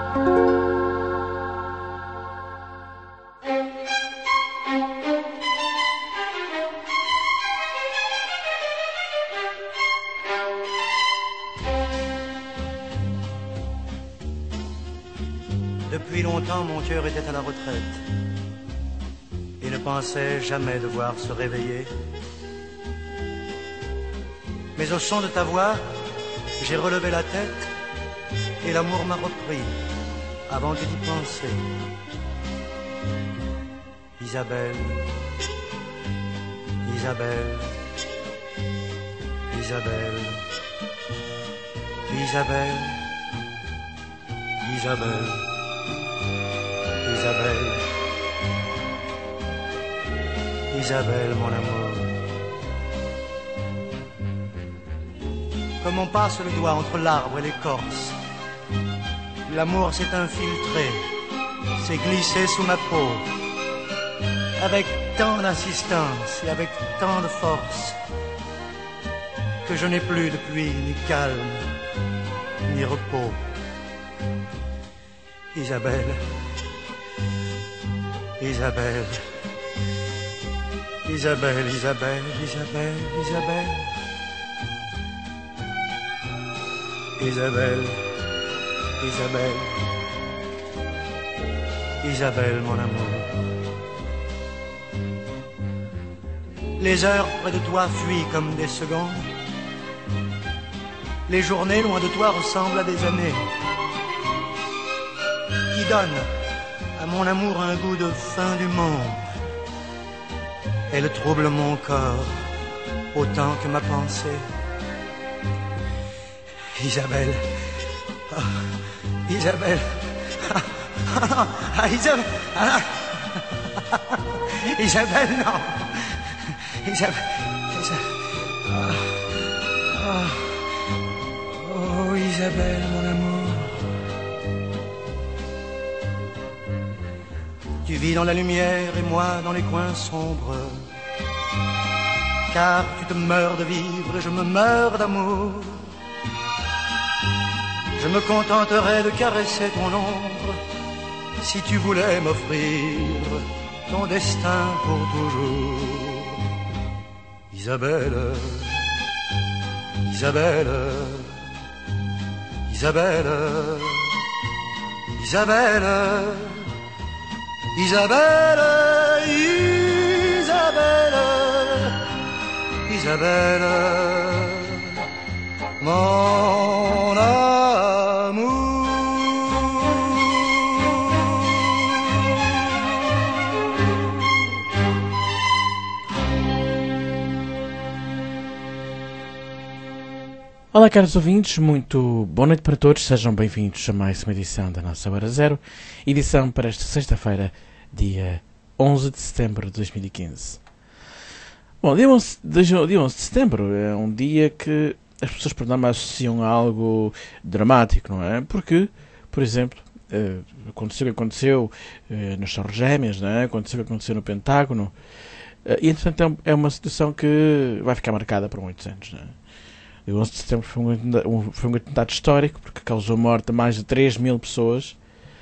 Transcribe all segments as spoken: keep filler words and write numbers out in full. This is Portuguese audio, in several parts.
Depuis longtemps, mon cœur était à la retraite et ne pensait jamais devoir se réveiller. Mais au son de ta voix, j'ai relevé la tête et l'amour m'a repris avant que d'y penser. Isabelle, Isabelle, Isabelle, Isabelle, Isabelle. Isabelle, Isabelle, mon amour. Comme on passe le doigt entre l'arbre et l'écorce, l'amour s'est infiltré, s'est glissé sous ma peau, avec tant d'insistance et avec tant de force, que je n'ai plus depuis ni calme, ni repos. Isabelle, Isabelle, Isabelle, Isabelle, Isabelle, Isabelle, Isabelle, Isabelle, Isabelle, mon amour. Les heures près de toi fuient comme des secondes. Les journées loin de toi ressemblent à des années qui donnent à mon amour un goût de fin du monde. Elle trouble mon corps autant que ma pensée. Isabelle, oh, Isabelle, ah, ah, ah, Isabelle, ah, Isabelle, non, Isabelle, Isabelle, ah, ah, oh Isabelle, mon amour. Tu vis dans la lumière et moi dans les coins sombres, car tu te meurs de vivre et je me meurs d'amour. Je me contenterais de caresser ton ombre si tu voulais m'offrir ton destin pour toujours. Isabelle, Isabelle, Isabelle, Isabelle, Isabelle, Isabelle, Isabelle, mon amour. Olá, caros ouvintes, muito boa noite para todos, sejam bem-vindos a mais uma edição da nossa Hora Zero, edição para esta sexta-feira, dia onze de setembro de dois mil e quinze. Bom, dia onze, dia onze de setembro é um dia que as pessoas por norma associam a algo dramático, não é? Porque, por exemplo, aconteceu o que aconteceu nas Torres Gêmeas, não é? Aconteceu o que aconteceu no Pentágono, e entretanto é uma situação que vai ficar marcada por muitos anos, não é? O onze de setembro foi um, foi um atentado histórico porque causou morte a mais de três mil pessoas.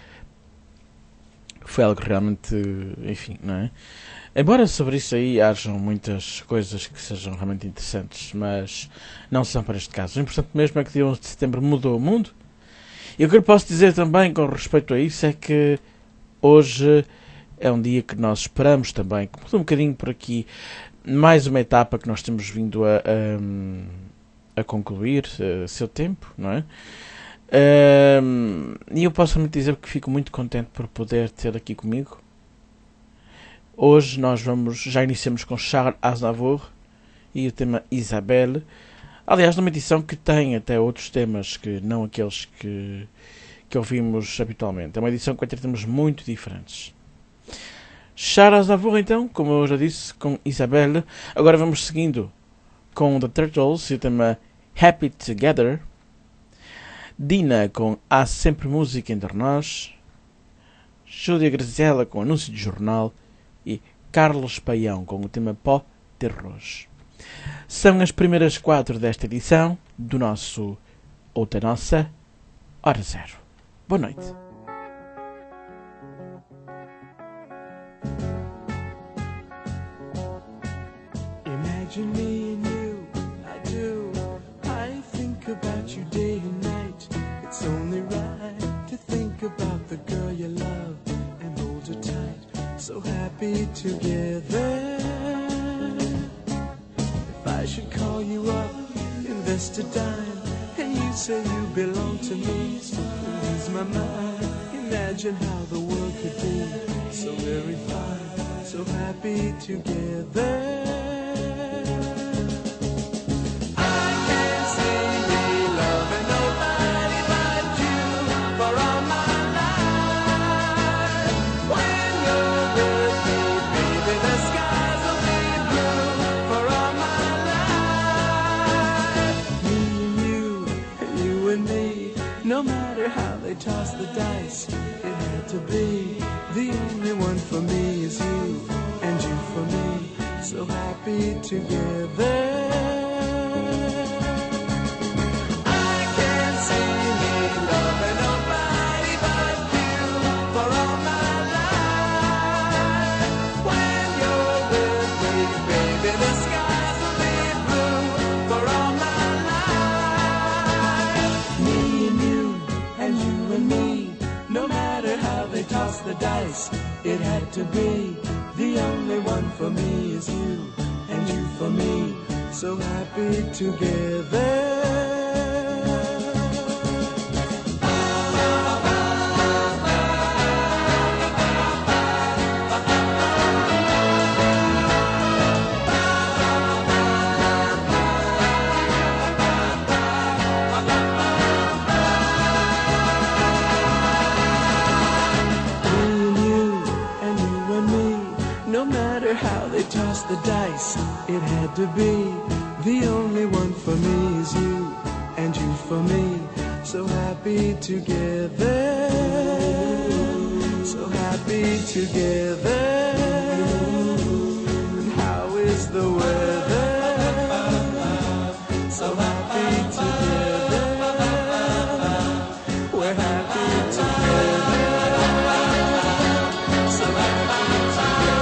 Foi algo realmente, enfim, não é? Embora sobre isso aí hajam muitas coisas que sejam realmente interessantes, mas não são para este caso. O importante mesmo é que dia onze de setembro mudou o mundo. E o que eu posso dizer também com respeito a isso é que hoje é um dia que nós esperamos também, que muda um bocadinho por aqui, mais uma etapa que nós temos vindo a... a a concluir uh, seu tempo, não é? Uh, e eu posso realmente dizer que fico muito contente por poder ter aqui comigo. Hoje nós vamos, já iniciamos com Charles Aznavour e o tema Isabelle. Aliás, numa edição que tem até outros temas que não aqueles que, que ouvimos habitualmente. É uma edição que vai ter temas muito diferentes. Charles Aznavour, então, como eu já disse, com Isabelle. Agora vamos seguindo com The Turtles e o tema Happy Together. Dina com Há Sempre Música Entre Nós. Júlia Graziella com Anúncio de Jornal. E Carlos Paião com o tema Pó de Arroz. São as primeiras quatro desta edição do nosso, ou da nossa, Hora Zero. Boa noite. imagine me and you, I do. I think about you day and night. It's only right to think about the girl you love and hold her tight. So happy together. If I should call you up, invest a dime, and you say you belong to me, lose my mind. Imagine how the world could be so very fine, so happy together. No matter how they toss the dice, it had to be. The only one for me is you, and you for me, so happy together. I can't see me loving nobody but you for all my life. When you're with me, baby, the skies will be blue for all my no matter how they toss the dice, it had to be. The only one for me is you, and you for me, so happy together. How they toss the dice, it had to be. The only one for me is you, and you for me, so happy together, so happy together. And how is the weather? So happy together, we're happy together, so happy together.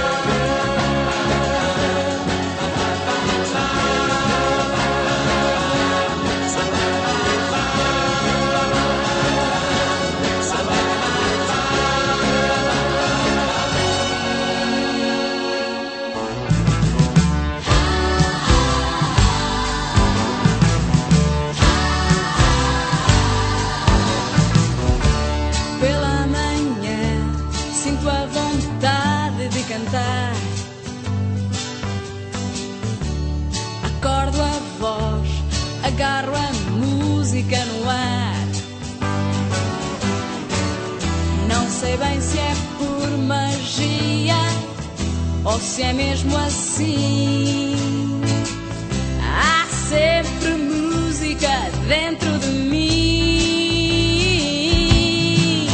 Cantar, acordo a voz, agarro a música no ar. Não sei bem se é por magia ou se é mesmo assim. Há sempre música dentro de mim.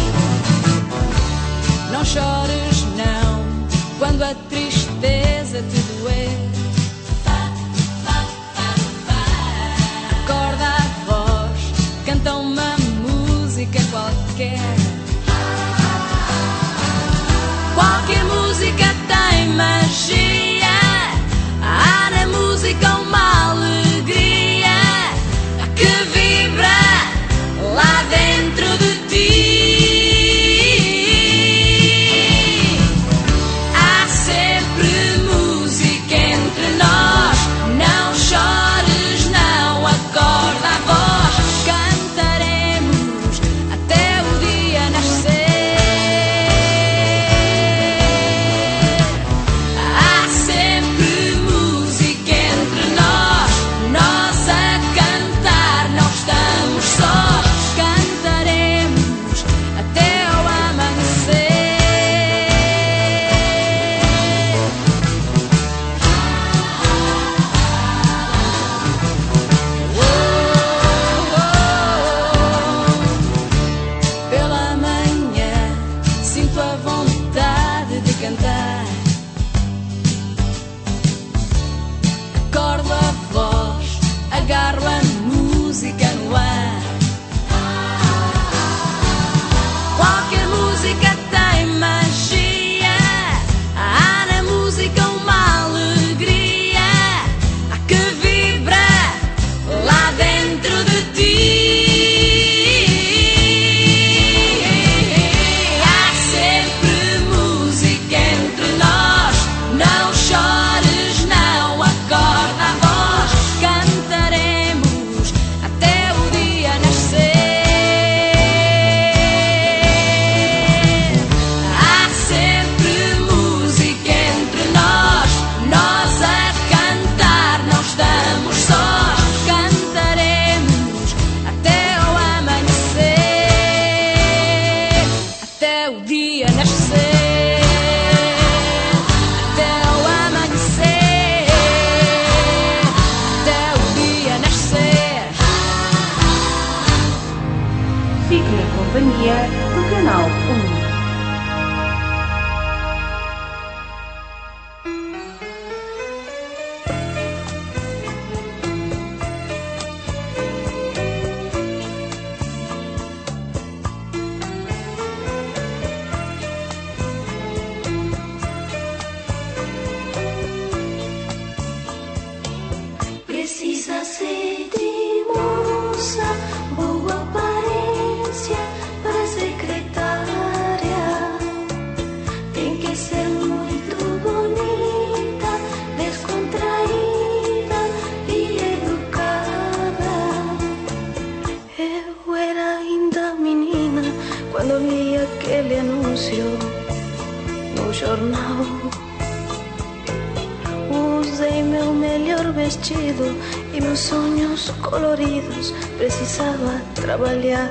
Não chores, não, quando a tristeza te doer. Acorda a voz, canta uma música qualquer. Qualquer música tem magia. Há na música uma alegria que vibra lá dentro de ti. Entre nós o dia nascer, até o amanhecer, até o dia nascer. Fique na companhia do Canal um. Precisa ser de moça, boa aparência para secretária. Tem que ser muito bonita, descontraída e educada. Eu era ainda menina quando li aquele anúncio no jornal. Usei meu melhor vestido e meus sonhos coloridos. Precisava trabalhar.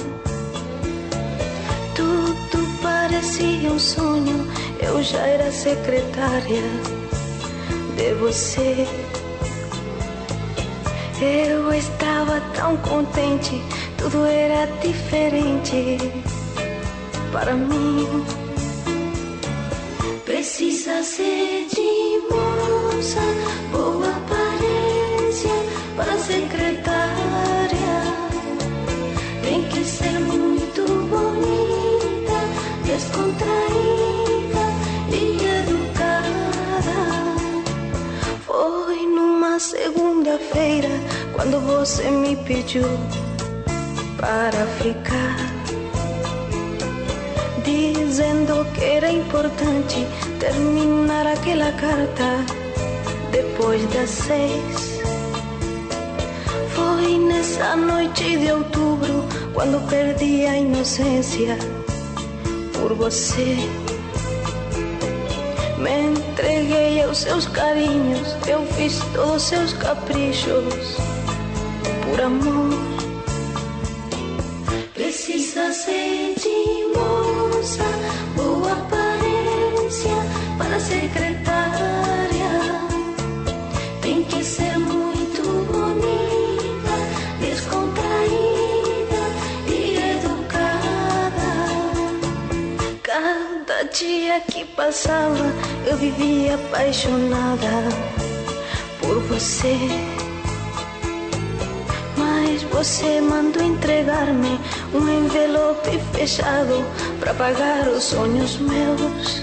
Tudo parecia um sonho. Eu já era secretária de você. Eu estava tão contente. Tudo era diferente para mim. Precisa ser de moça, boa aparência para secretária. Tem que ser muito bonita, descontraída e educada. Foi numa segunda-feira quando você me pediu para ficar, dizendo que era importante terminar aquela carta depois das seis. Foi nessa noite de outubro quando perdi a inocência por você. Me entreguei aos seus carinhos, eu fiz todos os seus caprichos por amor. Precisa ser de moça, boa aparência para secretária. Tem que ser muito bonita, descontraída e educada. Cada dia que passava eu vivia apaixonada por você. Mas você mandou entregar-me um envelope fechado para pagar os sonhos meus.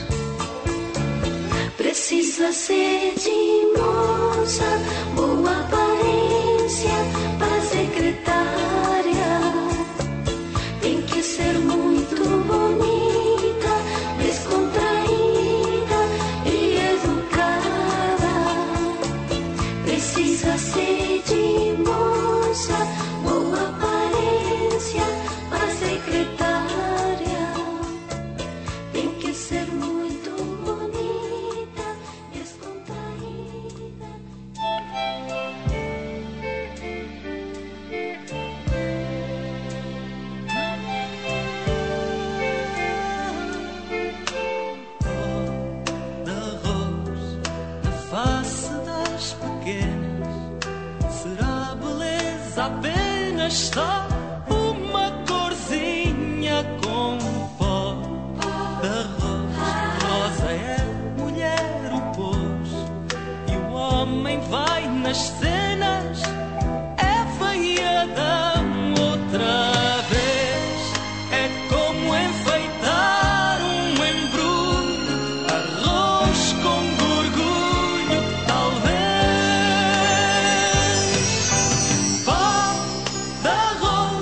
Precisa ser de moça, boa aparência para secretária. Tem que ser muito bonita, descontraída e educada. Precisa ser de moça, boa aparência para secretária. Tem que ser muito bonita, descontraída. Da rosa, da face das pequenas, será beleza apenas só uma corzinha com pó. Da rosa, rosa é mulher o posto, e o homem vai nas cenas, é feia Adão outra vez. É como enfeitar um embrulho, arroz com gorgulho, talvez. Pó da rosa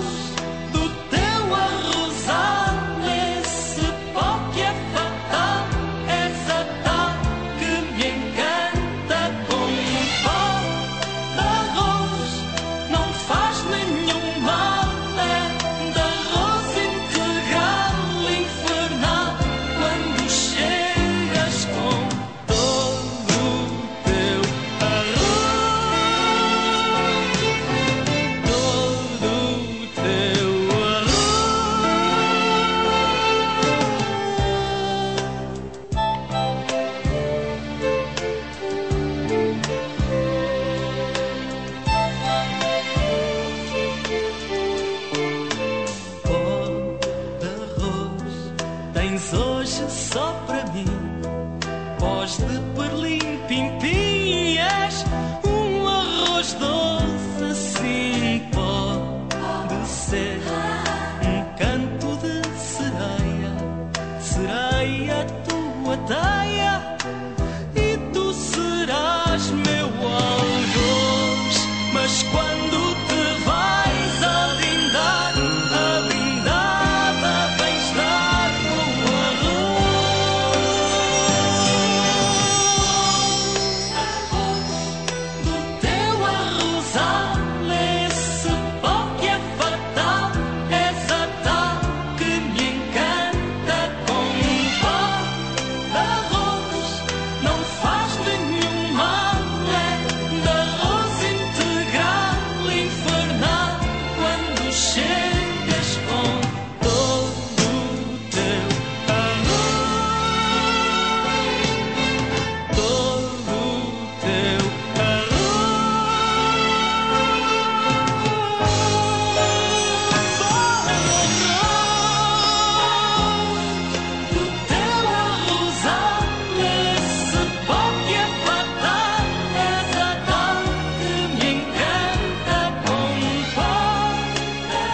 tens hoje só para mim. Pós de perlim, pimpinhas, um arroz doce assim pode ser. Um canto de sereia, sereia tua teia, e tu serás meu algoz. Mas quando te vais a brindar, a brindada vens dar o arroz. Do teu arrozal, esse pó que é fatal, és a tal que me encanta com um pó de arroz. Não faz nenhum mal, é de arroz integral, infernal, quando chegas com todo o teu arroz, todo o teu arroz. Do teu arrozal, esse pó que é fatal, és a tal que me encanta com um pó de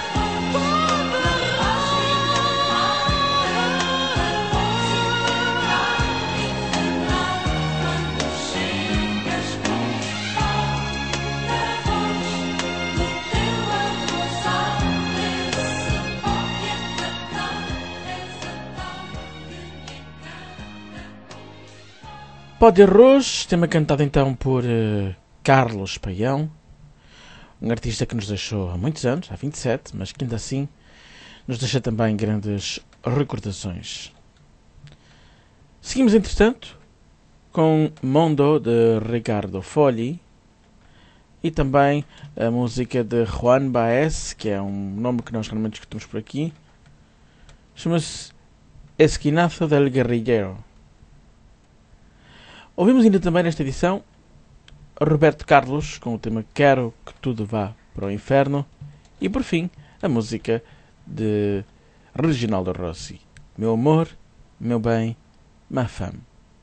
Pó de Arroz, tema cantado então por eh, Carlos Paião, um artista que nos deixou há muitos anos, há vinte e sete, mas que ainda assim nos deixa também grandes recordações. Seguimos, entretanto, com Mondo, de Ricardo Fogli, e também a música de Juan Baez, que é um nome que nós realmente escutamos por aqui. Chama-se Esquinazo del Guerrillero. Ouvimos ainda também nesta edição Roberto Carlos com o tema Quero que Tudo Vá para o Inferno, e por fim a música de Reginaldo Rossi, Meu Amor, Meu Bem, Ma Femme.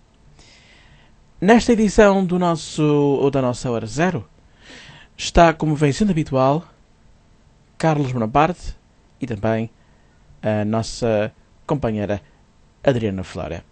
Nesta edição do nosso, ou da nossa Hora Zero, está, como vem sendo habitual, Carlos Bonaparte e também a nossa companheira Adriana Flora.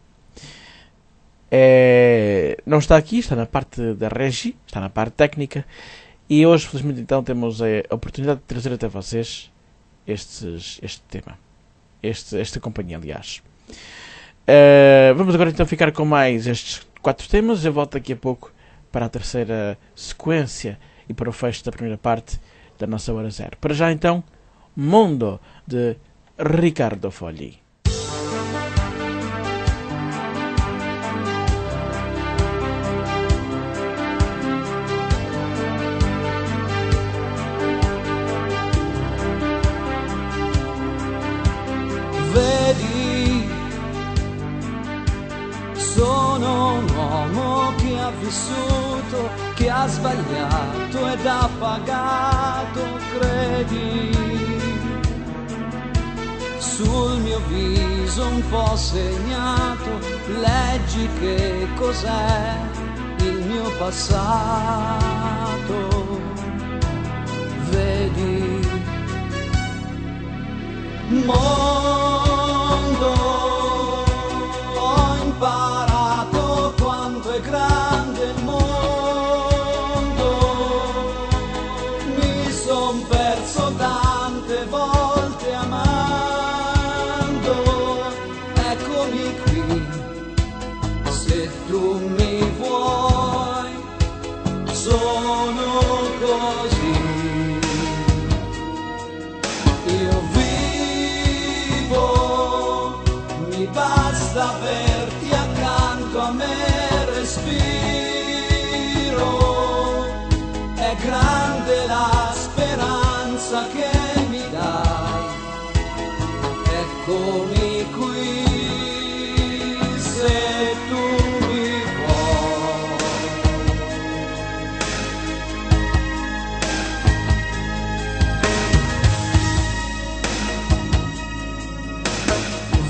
É, não está aqui, está na parte da regi, está na parte técnica, e hoje, felizmente, então, temos a oportunidade de trazer até vocês estes, este tema, este, esta companhia, aliás. Uh, vamos agora então ficar com mais estes quatro temas. Eu volto daqui a pouco para a terceira sequência e para o fecho da primeira parte da nossa Hora Zero. Para já, então, Mondo, de Ricardo Fogli. Vedi, sono un uomo che ha vissuto, che ha sbagliato ed ha pagato, credi. Sul mio viso un po' segnato, leggi che cos'è il mio passato. Vedi, mondo, ho imparato quanto è grande il mondo, mi son perso tante volte amando, eccomi qui, se tu mi vuoi, sono così. Io vivo, mi basta averti accanto a me, respiro, è grande la speranza che mi dai, eccomi qui, se tu mi vuoi.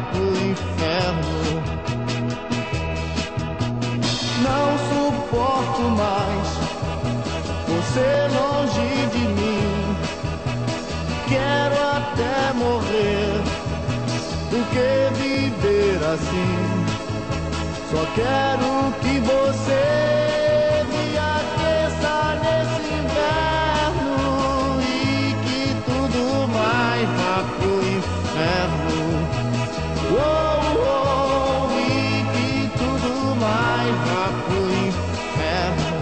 pro inferno. Não suporto mais você longe de mim. Quero até morrer do que viver assim. Só quero que você me aqueça nesse inverno e que tudo mais vá pro inferno. Oh, oh, e que tudo mais vá pro inferno.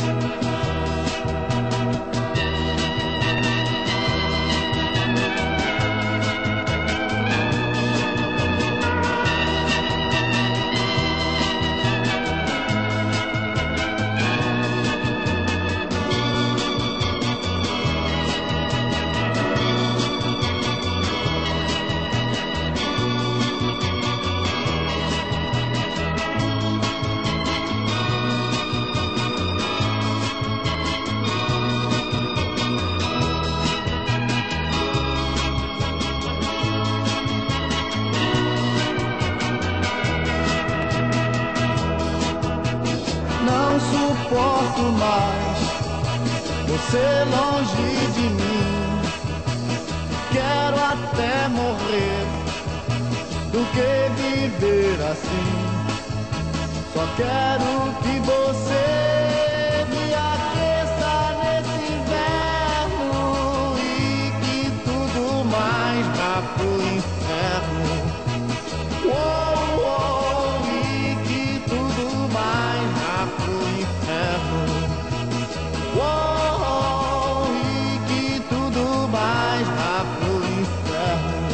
Não suporto mais você longe de mim. Quero até morrer do que viver assim. Só quero que você me aqueça nesse inverno e que tudo mais vá pro inferno. Oh, oh, e que tudo mais vá pro inferno. Oh, oh, e que tudo mais vá pro inferno.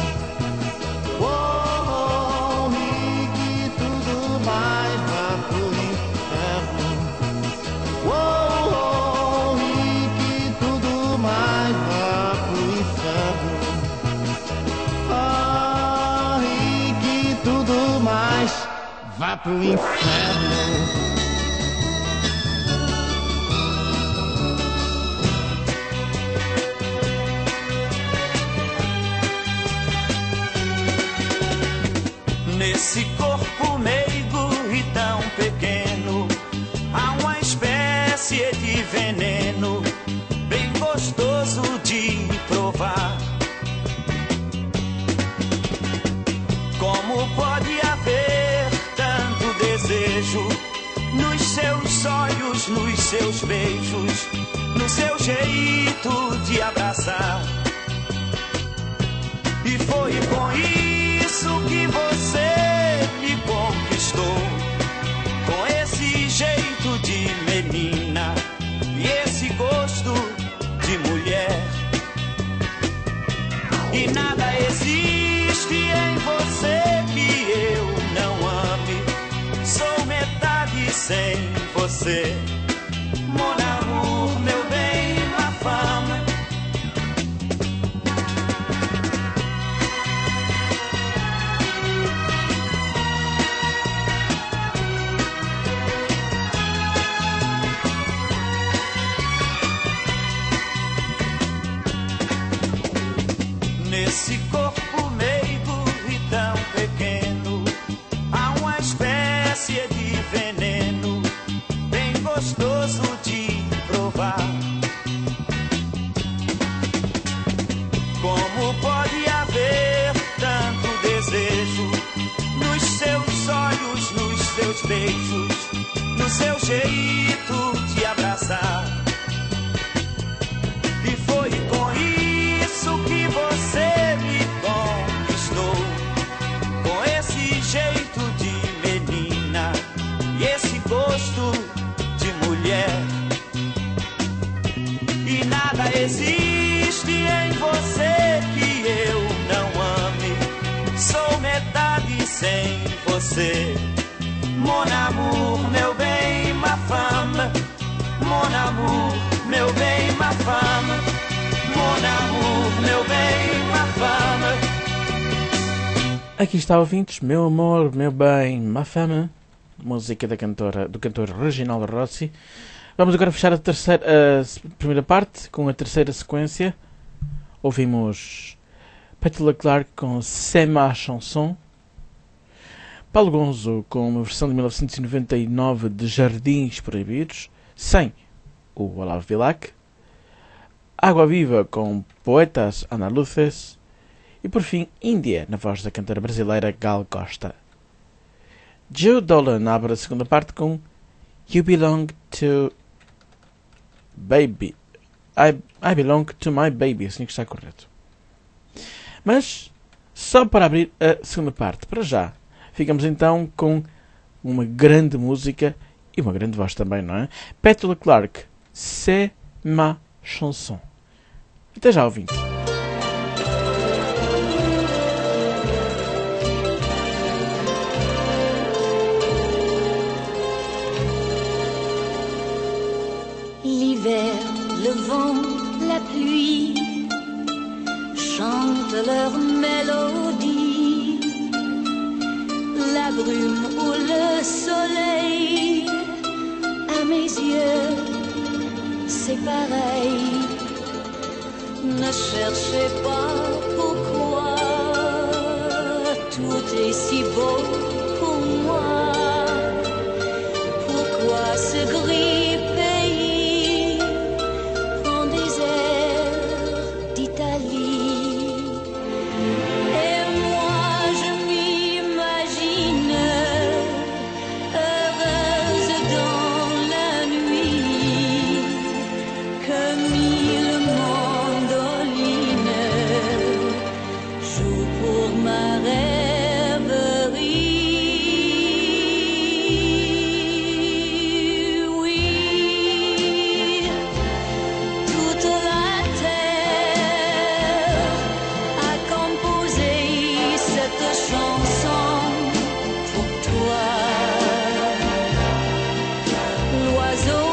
Oh, oh, e que tudo mais vá pro inferno. Oh, oh, e que tudo mais vá pro inferno. Ah, e que tudo mais vá pro inferno. Nesse corpo meigo e tão pequeno, há uma espécie de veneno bem gostoso de provar. Como pode haver tanto desejo nos seus olhos, nos seus beijos, no seu jeito de abraçar? E foi com isso que você me conquistou, com esse jeito de menina e esse gosto de mulher. E nada existe em você que eu não ame. Sou metade sem você. Mon amour, meu bem, ma femme. Nesse corpo meigo e tão pequeno, há uma espécie de veneno bem gostoso de provar. Como pode haver tanto desejo nos seus olhos, nos seus beijos, no seu jeito de abraçar? E foi com isso que você me conquistou, com esse jeito de menina e esse gosto de mulher. E nada existe em você que eu não ame. Sou metade sem você. Mon amour, meu bem, ma femme. Mon amour, meu bem, ma femme. Mon amour, meu bem, ma femme. Aqui está, ouvintes, meu amor, meu bem, ma femme. Música da cantora, do cantor Reginaldo Rossi. Vamos agora fechar a, terceira, a primeira parte com a terceira sequência. Ouvimos Patti LaClarke com C'est ma chanson. Paulo Gonzo com uma versão de mil novecentos e noventa e nove de Jardins Proibidos, sem o Olavo Bilac. Água Viva com Poetas Andaluces. E por fim, Índia, na voz da cantora brasileira Gal Costa. Joe Dolan abre a segunda parte com You Belong to Baby. I, I Belong to My Baby, assim que está correto. Mas, só para abrir a segunda parte, para já, ficamos então com uma grande música e uma grande voz também, não é? Petula Clark, C'est ma chanson. Até já, ouvintes. L'hiver, le vent, la pluie chantent leur mélodie. La brume ou le soleil, à mes yeux, c'est pareil. Ne cherchez pas pourquoi, tout est si beau pour moi. Pourquoi ce gris pays prend des airs d'Italie? Et moi je m'imagine heureuse dans la nuit, que mille mandolines jouent pour ma rêverie. Oui, toute la terre a composé cette chanson pour toi. L'oiseau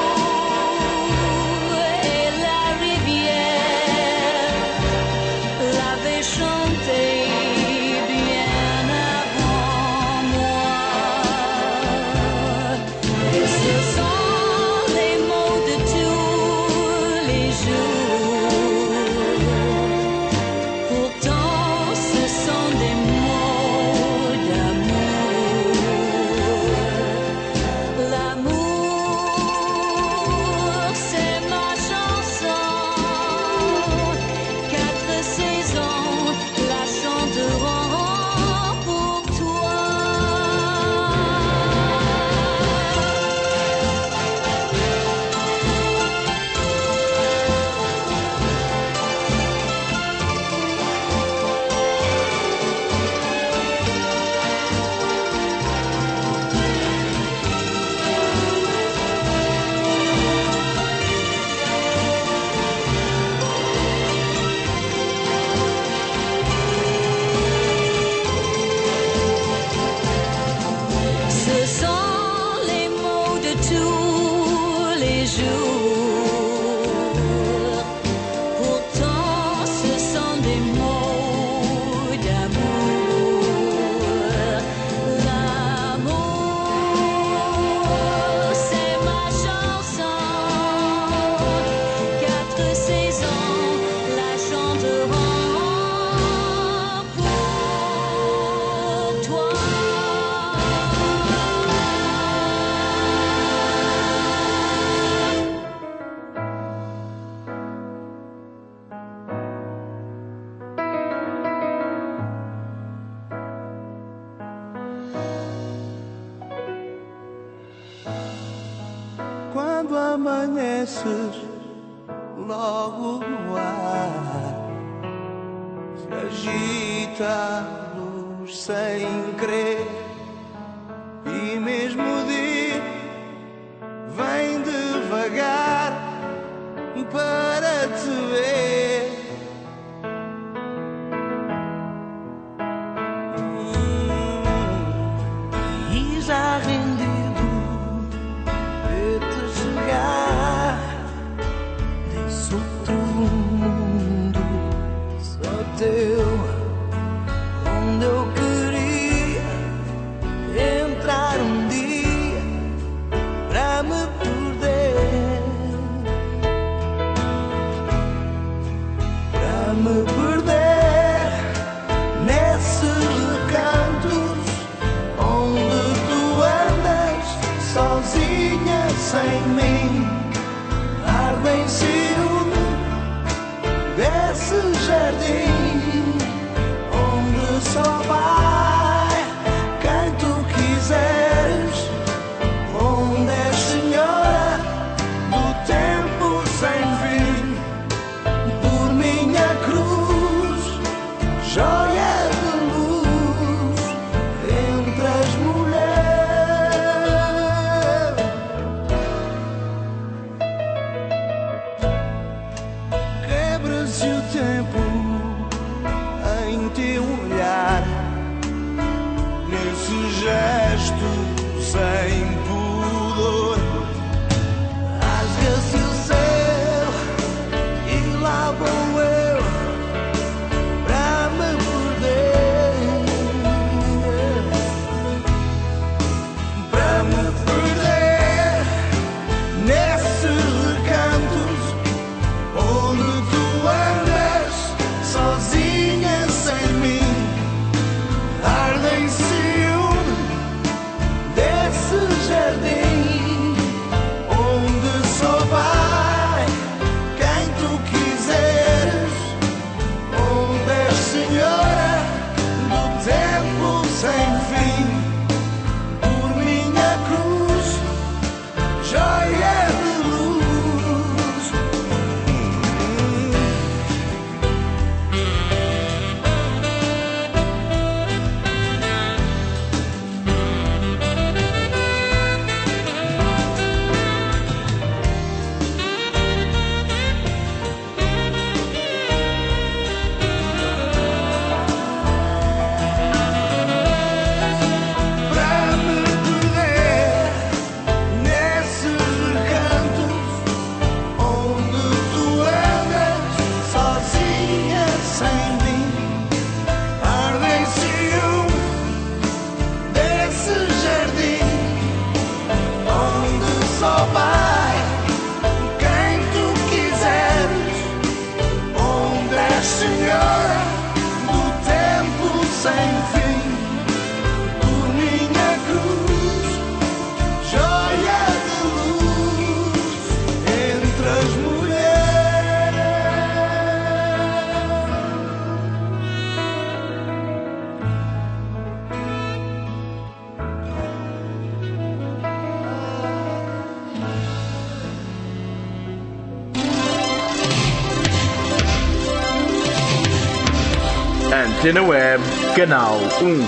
et la rivière l'avaient chanté bien avant moi. Et ce sont les mots de tous les jours. Pourtant, ce sont des mots d'amour. L'amour, c'est ma chanson. Quatre saisons la chanteront pour toi. Ce sont les mots de tous les jours. Pourtant, ce sont des mots d'amour. L'amour, c'est ma chanson. Quatre saisons la chanteront pour toi. Quando amanheces, logo no ar se agita a luz sem querer, e mesmo o dia vem devagar para te ver. Hum, e já rendido de te chegar, desse outro mundo só teu, onde eu queria entrar um dia pra me perder. esse gesto sem pudor. Rasga-se o céu e lá vou eu pra me perder, pra me perder nesses recantos onde tu andas sozinha sem mim. Arde em ciúme desse jardim onde só vai quem tu quiseres, onde és senhora do tempo sem fim. Por minha cruz, joia de luz. Pra me perder nesses recantos onde tu andas sozinha sem mim. Arde em ciúme desse jardim onde só vai quem tu quiseres, onde és senhora do tempo sem fim. Por minha cruz, joia de luz entre as mulheres. Antena Web, Canal um.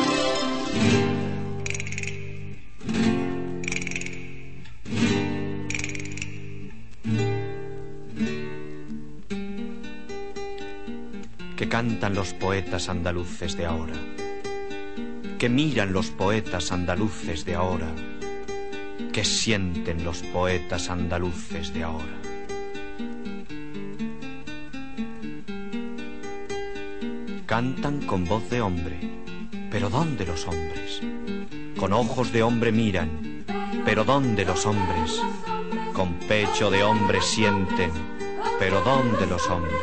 Que cantan los poetas andaluces de ahora, que miran los poetas andaluces de ahora, que sienten los poetas andaluces de ahora. Cantan con voz de hombre, pero ¿dónde los hombres? Con ojos de hombre miran, pero ¿dónde los hombres? Con pecho de hombre sienten, pero ¿dónde los hombres?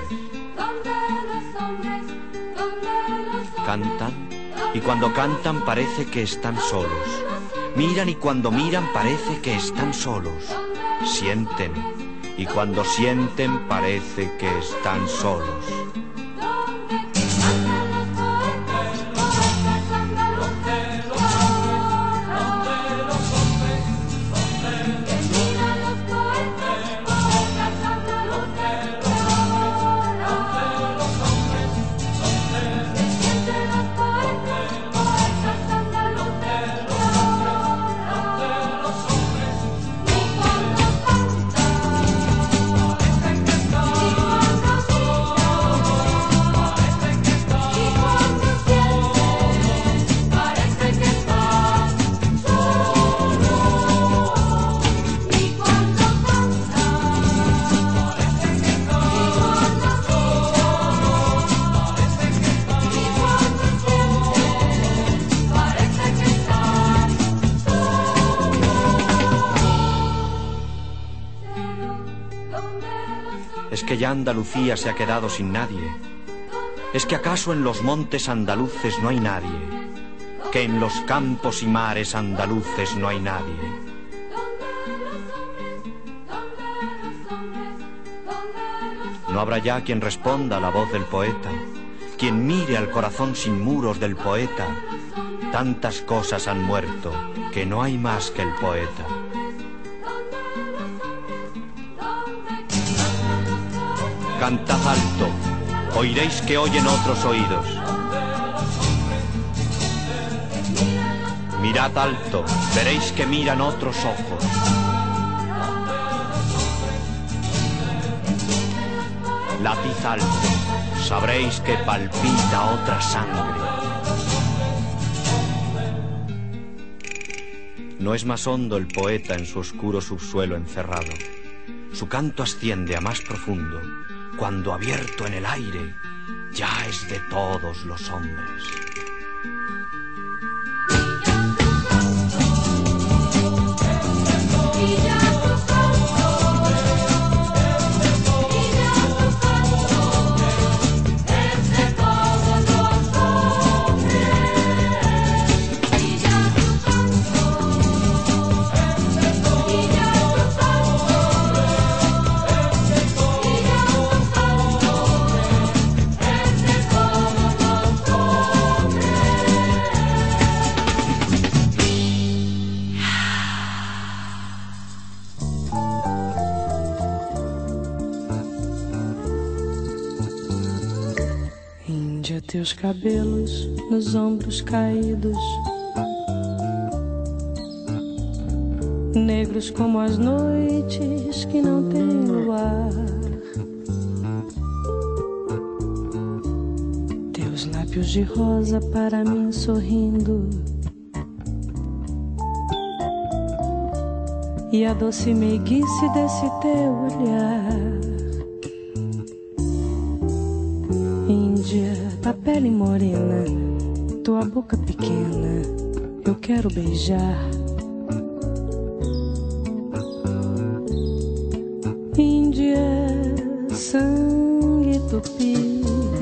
Cantan, y cuando cantan parece que están solos. Miran y cuando miran parece que están solos. Sienten, y cuando sienten parece que están solos. ¿Es que ya Andalucía se ha quedado sin nadie? ¿Es que acaso en los montes andaluces no hay nadie? ¿Que en los campos y mares andaluces no hay nadie? No habrá ya quien responda a la voz del poeta, quien mire al corazón sin muros del poeta. Tantas cosas han muerto que no hay más que el poeta. Cantad alto, oiréis que oyen otros oídos. Mirad alto, veréis que miran otros ojos. Latid alto, sabréis que palpita otra sangre. No es más hondo el poeta en su oscuro subsuelo encerrado. Su canto asciende a más profundo, cuando abierto en el aire, ya es de todos los hombres. Teus cabelos nos ombros caídos, negros como as noites que não têm luar. Teus lábios de rosa para mim sorrindo, e a doce meiguice desse teu olhar. Índia, tua pele morena, tua boca pequena, eu quero beijar. Índia, sangue tupi,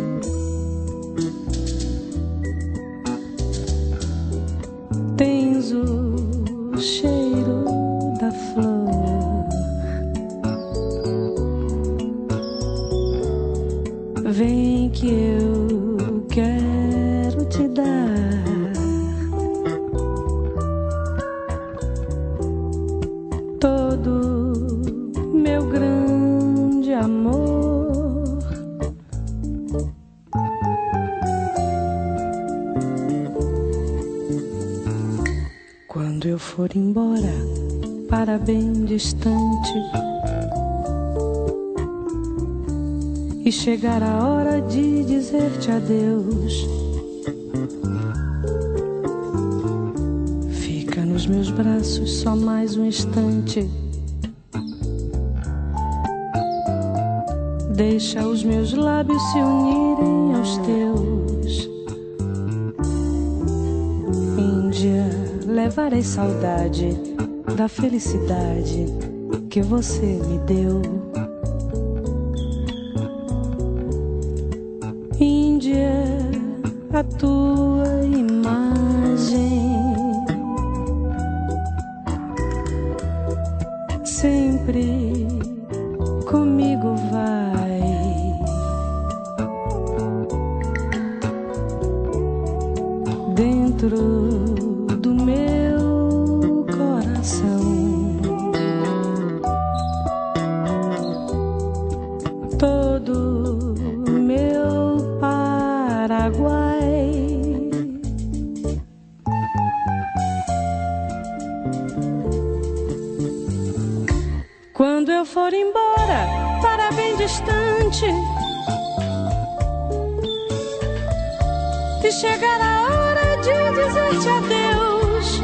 tens o cheiro da flor. Vem que eu quero te dar todo meu grande amor. Quando eu for embora para bem distante e chegar a hora de dizer-te adeus, fica nos meus braços só mais um instante. Deixa os meus lábios se unirem aos teus. Índia, levarei saudade da felicidade que você me deu. Índia, a tua imagem sempre comigo vai. Dentro do meu coração, todo meu Paraguai. Quando eu for embora para bem distante e chegar a hora de dizer-te adeus,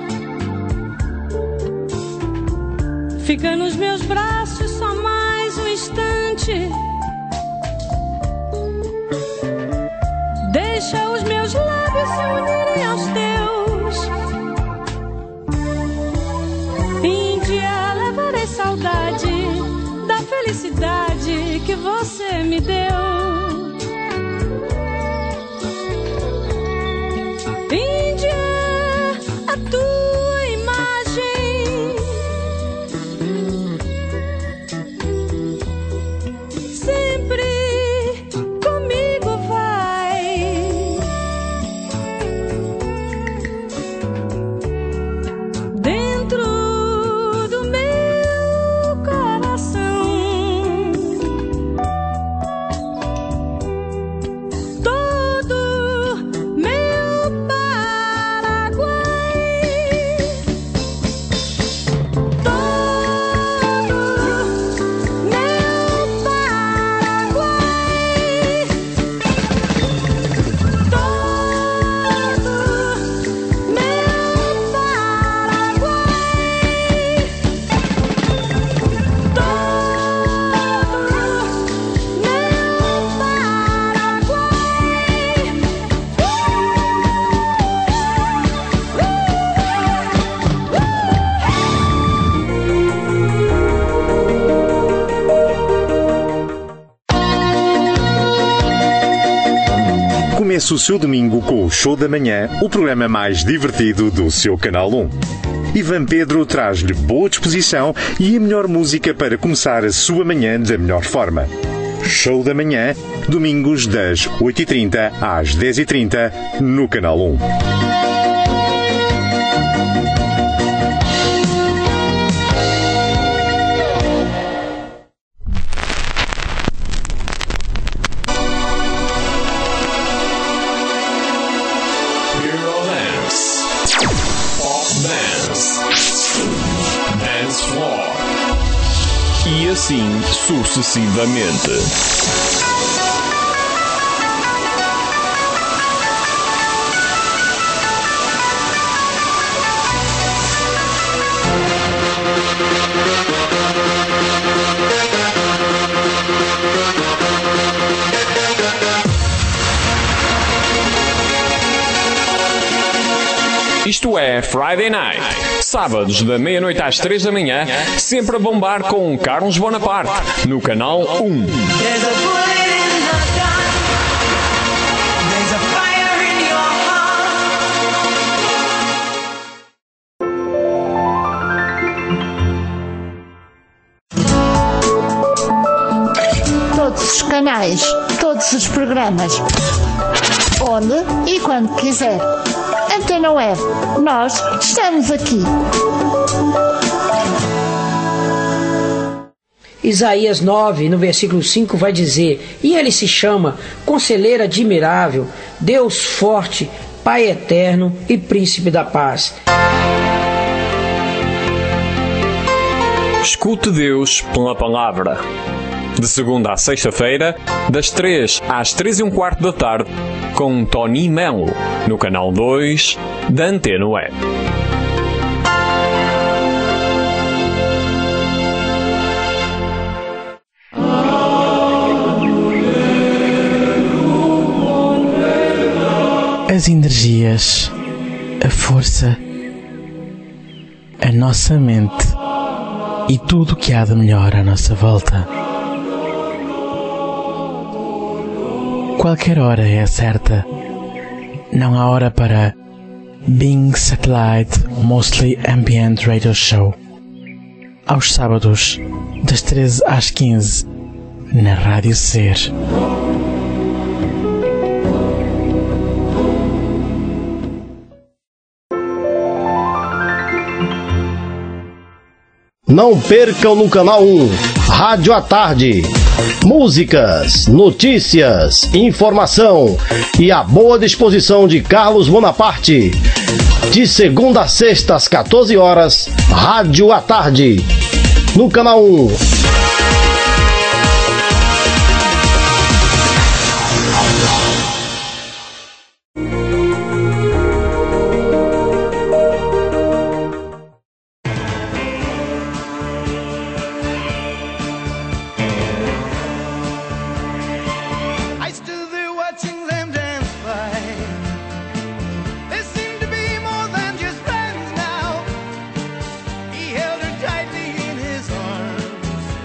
fica nos meus braços só mais um instante. Deixa os meus lábios se unirem aos teus. Índia, levarei saudade da felicidade que você me deu. Índia, a tua imagem sempre comigo vai. Dentro do meu coração, Comece o seu domingo com o Show da Manhã, o programa mais divertido do seu Canal um. Ivan Pedro traz-lhe boa disposição e a melhor música para começar a sua manhã da melhor forma. Show da Manhã, domingos das oito e trinta às dez e trinta no Canal um. E assim sucessivamente. Isto é Friday Night. Sábados da meia-noite às três da manhã, sempre a bombar com Carlos Bonaparte, no Canal um. Todos os canais, todos os programas, onde e quando quiser. Antena Web, nós estamos aqui. Isaías nove, no versículo cinco, vai dizer: e ele se chama Conselheiro Admirável, Deus Forte, Pai Eterno e Príncipe da Paz. Escute Deus pela palavra. De segunda a sexta-feira, das três às três e um quarto da tarde, com Tony Melo, no Canal dois da Antena Web. As energias, a força, a nossa mente e tudo o que há de melhor à nossa volta. Qualquer hora é certa. Não há hora para Bing Satellite Mostly Ambient Radio Show. Aos sábados, das treze às quinze, na Rádio Ser. Não percam no Canal um, Rádio à Tarde. Músicas, notícias, informação e a boa disposição de Carlos Bonaparte. De segunda a sexta às quatorze horas, Rádio à Tarde. No Canal um. Tightly in his arms.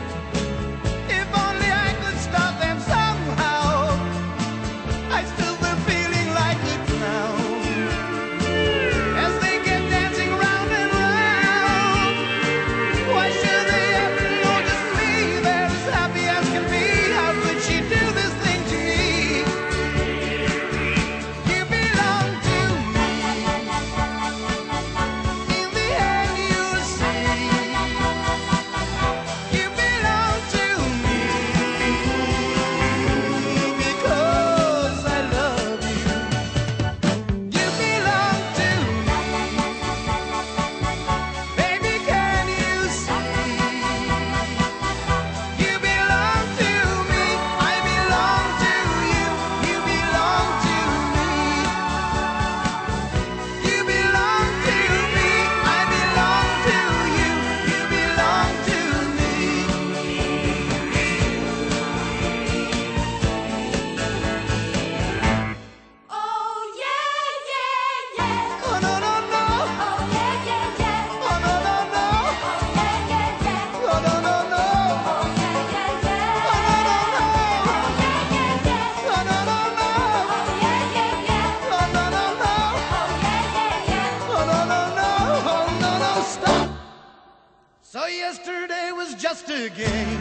just a game.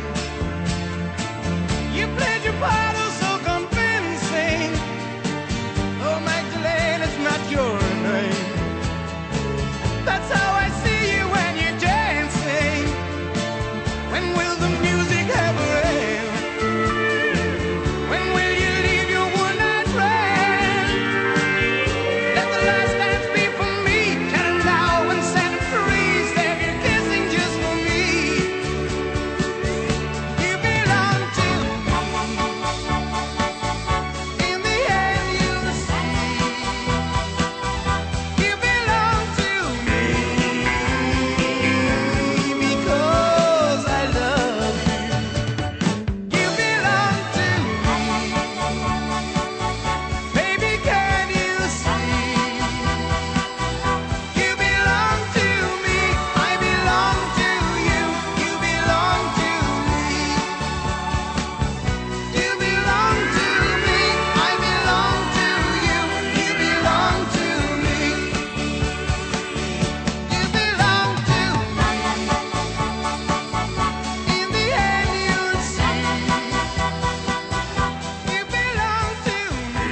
You played your part oh so convincing. Oh, Magdalene, it's not your name. That's how I see you when you're dancing. When will the music ever end? When will you leave your one-night friend? Let the last dance be for me. Tell now and set it free. Save your kissing just for me. You belong to. In the end you'll see. You belong to me. Because I love you. You belong to me. Baby, can you see? You belong to me. I belong to you. You belong to me. You belong to me. I belong to you. You belong to me. You belong to. In the end you'll see. You belong to me.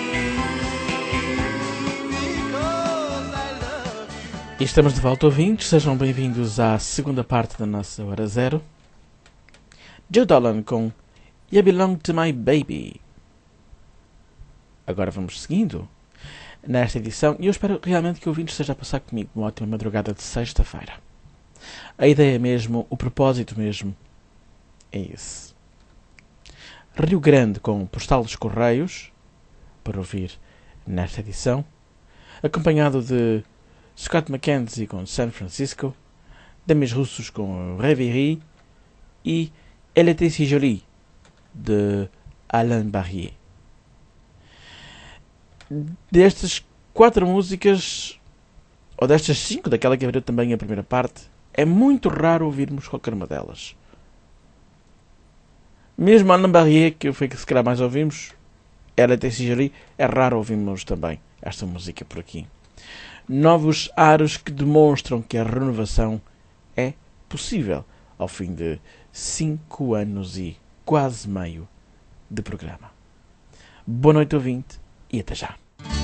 Because I love you. E estamos de volta, ouvintes. Sejam bem-vindos à segunda parte da nossa Hora Zero. Joe Dolan com You Belong to My Baby. Agora vamos seguindo nesta edição e eu espero realmente que o ouvinte esteja a passar comigo uma ótima madrugada de sexta-feira. A ideia mesmo, o propósito mesmo é esse. Rio Grande com Postal dos Correios, para ouvir nesta edição, acompanhado de Scott McKenzie com San Francisco, Demis Russos com Rêverie e Elle était si jolie, de Alain Barrier. Destas quatro músicas, ou destas cinco, daquela que abriu também a primeira parte, é muito raro ouvirmos qualquer uma delas. Mesmo Alain Barrier, que foi que se calhar mais ouvimos, Elle était si jolie, é raro ouvirmos também esta música por aqui. Novos aros que demonstram que a renovação é possível ao fim de cinco anos e quase meio de programa. Boa noite, ouvinte, e até já.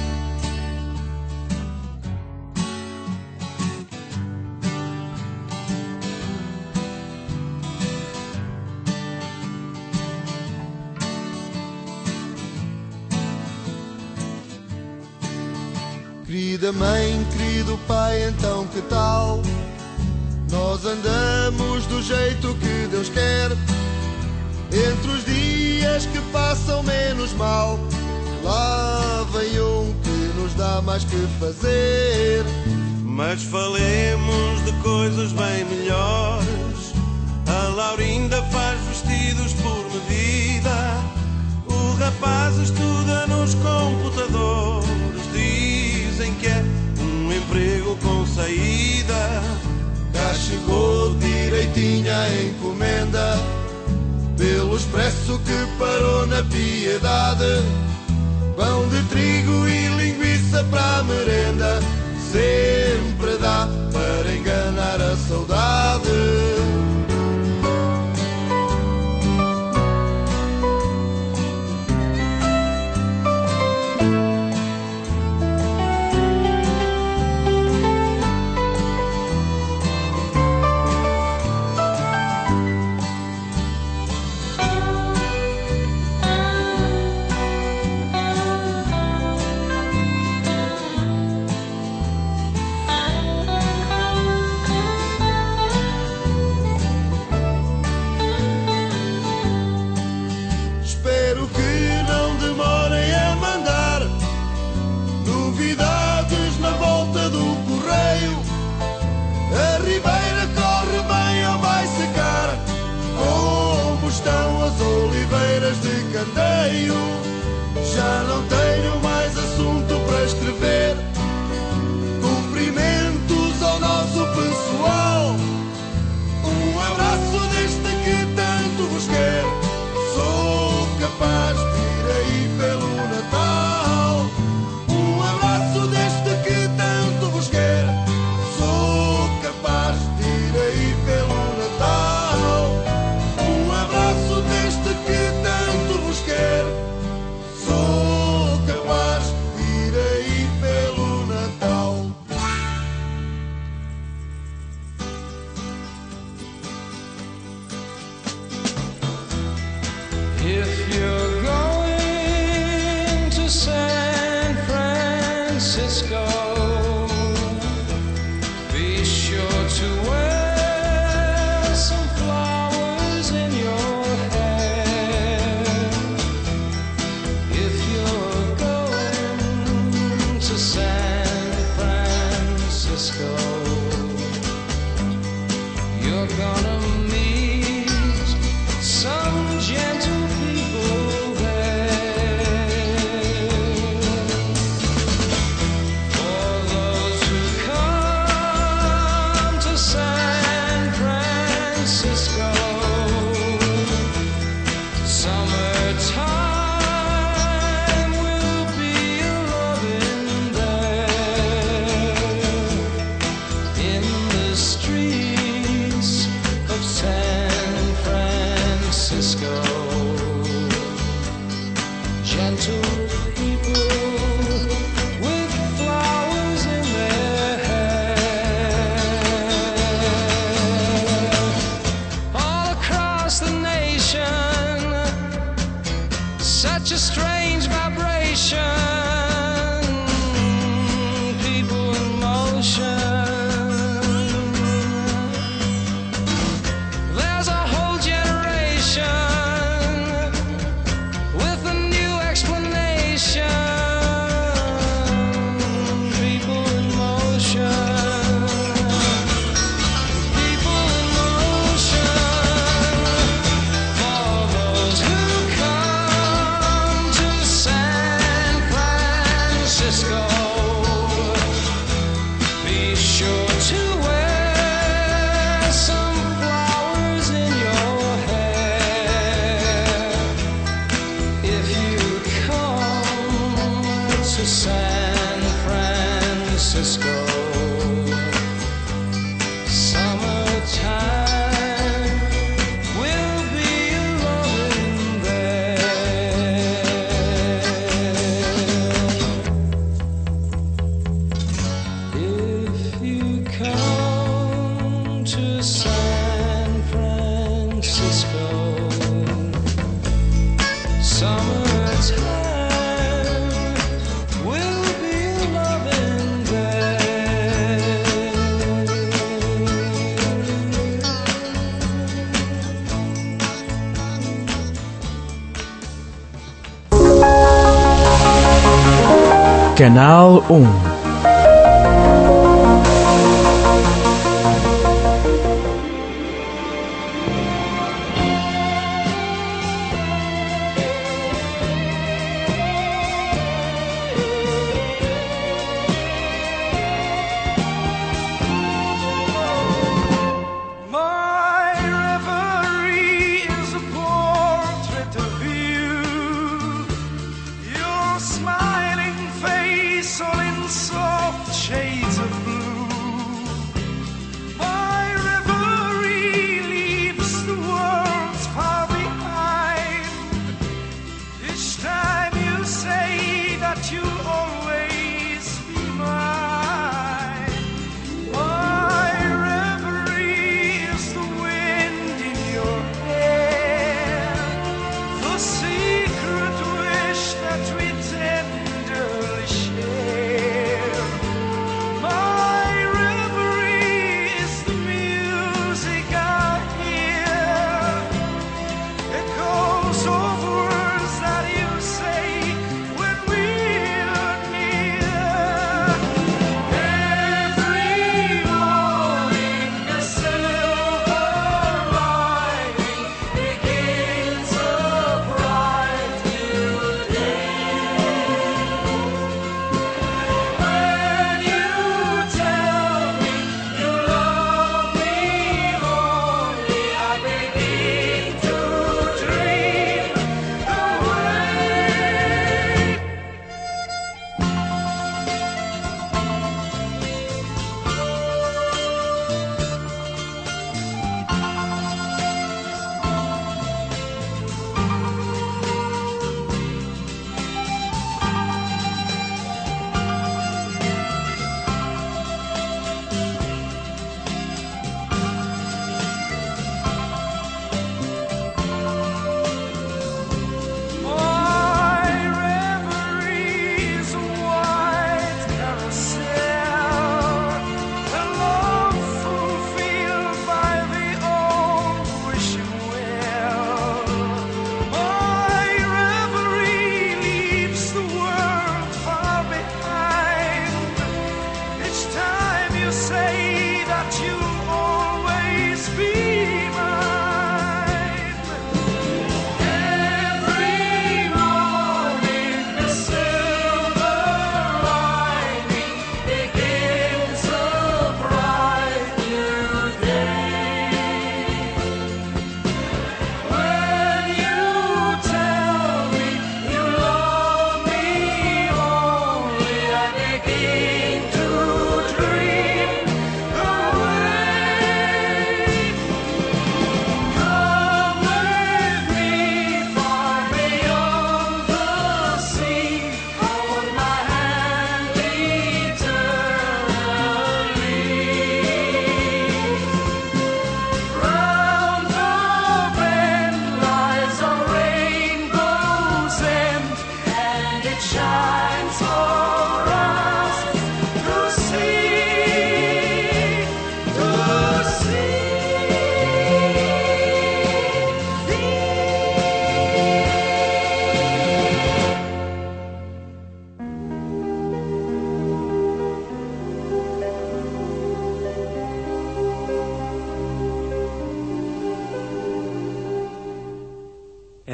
Querida mãe, querido pai, então que tal? Nós andamos do jeito que Deus quer. Entre os dias que passam menos mal, lá vem um que nos dá mais que fazer. Mas falemos de coisas bem melhores. A Laurinda faz vestidos por medida. O rapaz estuda nos computadores. Dizem que é um emprego com saída. Cá chegou direitinha a encomenda, pelo expresso que parou na Piedade. Pão de trigo e linguiça para a merenda, sempre dá para enganar a saudade. Francisco. Be sure to wear some flowers in your hair if you're going to San Francisco. You're gonna meet some gentle people there. For those who come to San Francisco, summertime will be a-loving there in the streets of San Francisco. Gentle people with flowers in their hair. All across the nation, such a strange vibration. People in motion. There's a whole generation with a new explanation. People in motion. People in motion. For those who come to San Francisco, be sure to wear some flowers in your hair if you come to San Francisco. Summertime will be a-loving there. If you come to San Francisco, summertime will be a-loving there. Canal um. My reverie is a portrait of you, your smiling face all inside.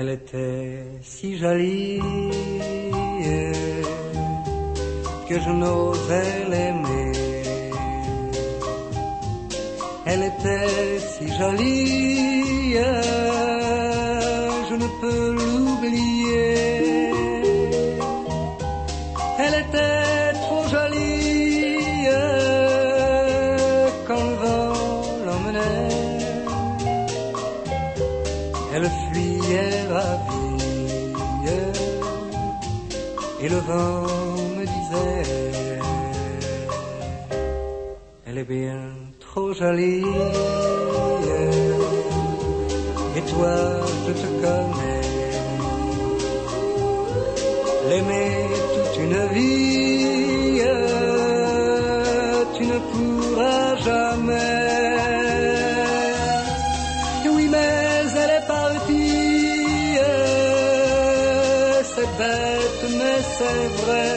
Elle était si jolie que je n'osais l'aimer. Elle était si jolie, je ne peux l'oublier. Elle était trop jolie quand le vent l'emmenait. Elle fuyait ravie et le vent me disait: elle est bien trop jolie, et toi je te connais. L'aimer toute une vie, tu ne pourras jamais. Oui, mais elle est partie, c'est bête mais c'est vrai.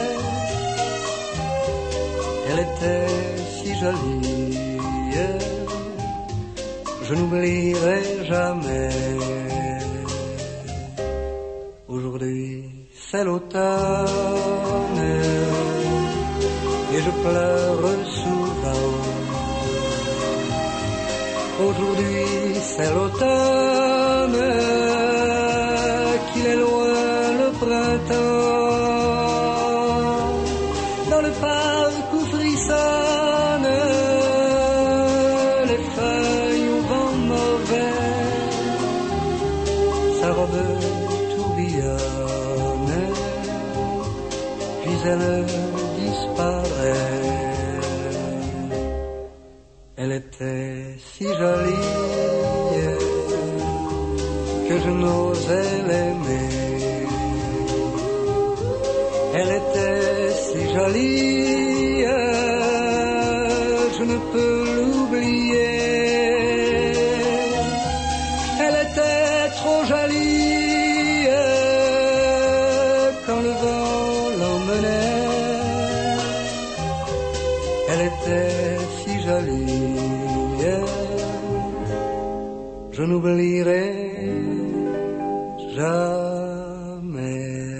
Elle était si jolie, je n'oublierai jamais. Aujourd'hui c'est l'automne et je pleure souvent. Aujourd'hui c'est l'automne, qu'il est loin le printemps. Dans le parc où frissonnent les feuilles au vent mauvais, sa robe tourbillonne, puis elle disparaît. Elle était si jolie que je n'osais l'aimer. Elle était si jolie, je ne peux l'oublier. Elle était trop jolie quand le vent l'emmenait. Elle était si jolie, je n'oublierai jamais.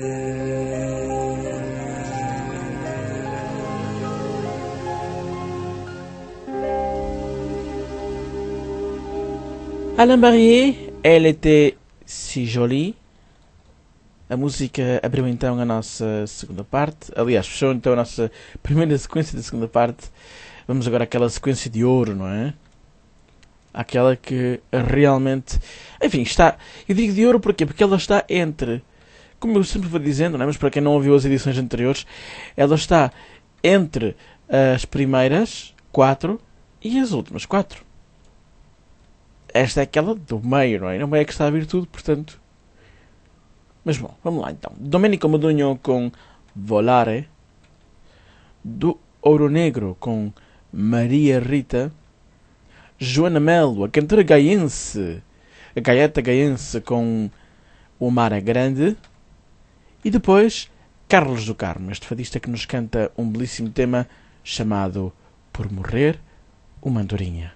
Alain Barrier, Elle était si jolie. A música abriu então a nossa segunda parte. Aliás, fechou então a nossa primeira sequência da segunda parte. Vamos agora àquela sequência de ouro, não é? Aquela que realmente... Enfim, está... Eu digo de ouro porquê? Porque ela está entre... Como eu sempre vou dizendo, não é? Mas para quem não ouviu as edições anteriores, ela está entre as primeiras quatro e as últimas quatro. Esta é aquela do meio, não é? No meio é que está a vir tudo, portanto... Mas bom, vamos lá então. Domenico Modugno com Volare. Do Ouro Negro com Maria Rita. Joana Melo, a cantora gaiense, a gaeta gaiense com O Mar é Grande. E depois Carlos do Carmo, este fadista que nos canta um belíssimo tema chamado Por Morrer, uma Andorinha.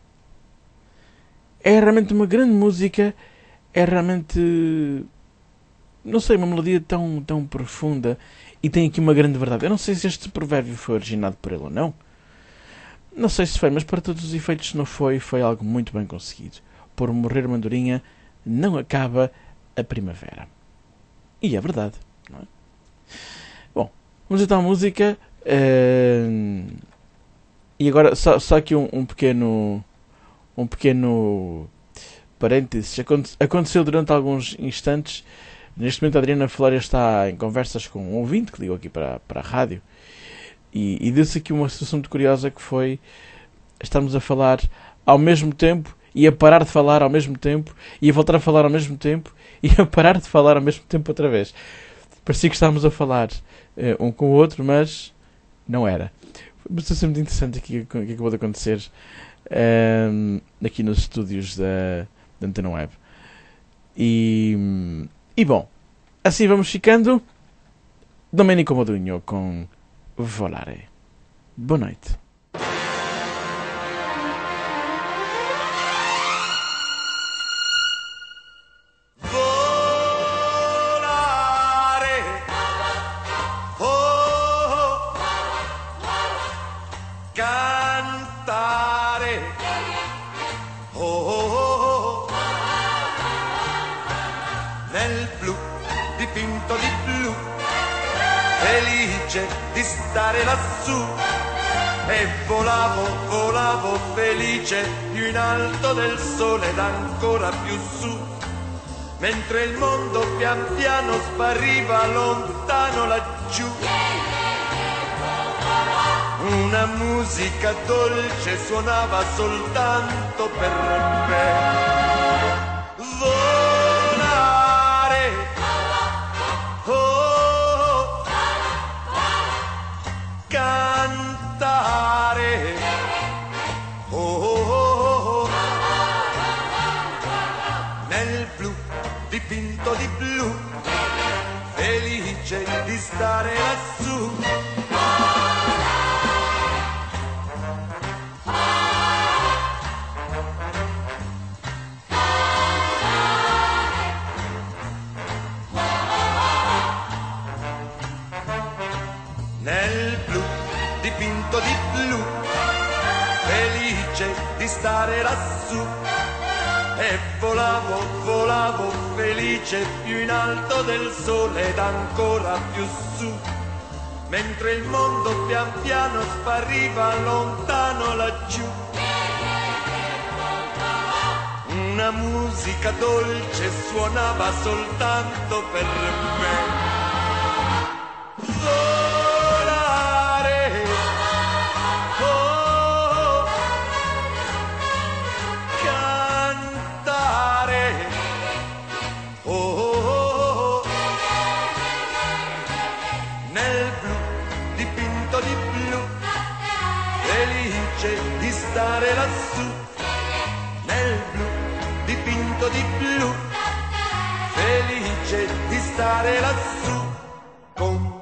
É realmente uma grande música, é realmente, não sei, uma melodia tão, tão profunda e tem aqui uma grande verdade. Eu não sei se este provérbio foi originado por ele ou não. Não sei se foi, mas para todos os efeitos, se não foi, foi algo muito bem conseguido. Por morrer uma andorinha, não acaba a primavera. E é verdade, não é? Bom, vamos então à música. Uh... E agora, só, só aqui um, um pequeno... Um pequeno parênteses. Aconte- aconteceu durante alguns instantes. Neste momento a Adriana Flória está em conversas com um ouvinte que ligou aqui para, para a rádio. E, e disse aqui uma situação muito curiosa que foi estarmos a falar ao mesmo tempo e a parar de falar ao mesmo tempo e a voltar a falar ao mesmo tempo e a parar de falar ao mesmo tempo outra vez. Parecia que estávamos a falar uh, um com o outro, mas não era. Foi uma situação muito interessante aqui que acabou de acontecer um, aqui nos estúdios da, da Antena Web. E, e bom, assim vamos ficando. Domenico Modugno com Volare. Boa noite. Volare cantare. Oh, oh, oh, oh. Nel blu dipinto di blu, felice di stare lassù. E volavo, volavo felice più in alto del sole ed ancora più su, mentre il mondo pian piano spariva lontano laggiù. Una musica dolce suonava soltanto per me. Volare, oh, cantare, oh, oh, oh. Nel blu dipinto di blu, felice di stare lassù. Nel blu dipinto di blu, felice di stare lassù. E volavo, volavo felice più in alto del sole ed ancora più su, mentre il mondo pian piano spariva lontano laggiù. Una musica dolce suonava soltanto per me. Volare, oh, cantare, oh, oh, oh. Nel blu dipinto di blu, felice di stare lassù. Nel blu dipinto di blu, felice di stare lassù con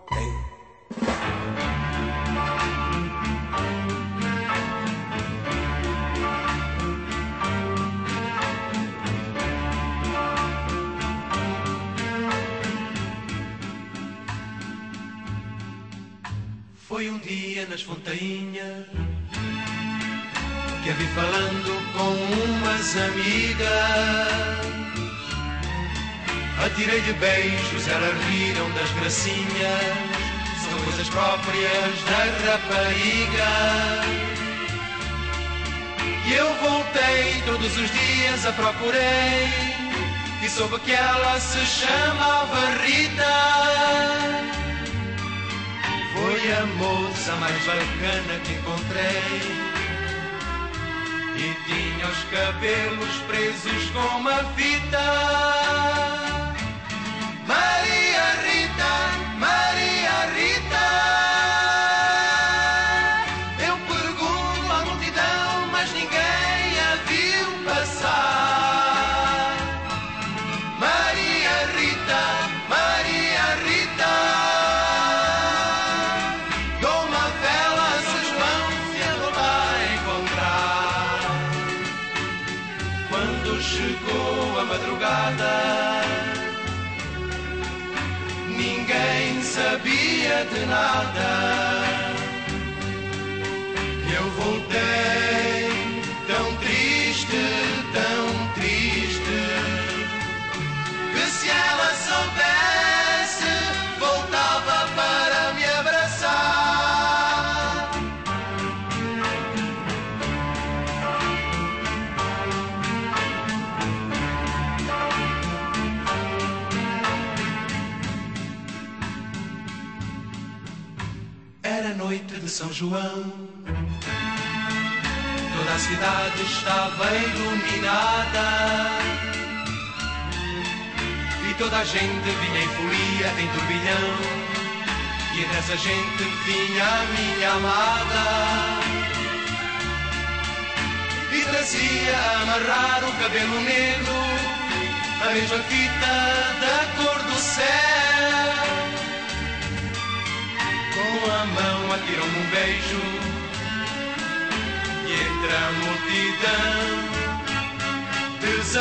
Foi um dia nas Fontainhas que a vi falando com umas amigas. Atirei-lhe beijos, elas riram das gracinhas, são coisas próprias da rapariga. E eu voltei todos os dias, a procurei e soube que ela se chamava Rita. Foi a moça mais bacana que encontrei e tinha os cabelos presos com uma fita. Maria Rita, Maria Rita. Eu pergunto à multidão, mas ninguém a viu passar. Maria Rita, Maria Rita. Chegou a madrugada, ninguém sabia de nada. Eu voltei tão triste, tão triste, que se ela soubesse, voltava para me abraçar. Era noite de São João, toda a cidade estava iluminada e toda a gente vinha em folia, em turbilhão, e nessa gente vinha a minha amada e trazia a amarrar o cabelo negro, a mesma fita da cor do céu. Com a mão atirou-me um beijo e entre a multidão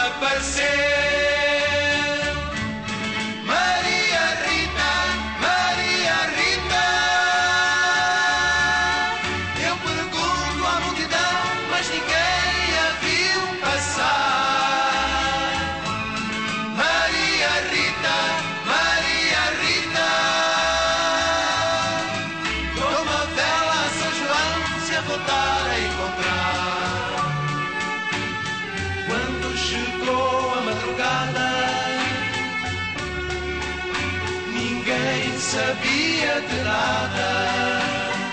desapareceu. Maria Rita, Maria Rita. Eu quase a voltar a encontrar. Quando chegou a madrugada, ninguém sabia de nada.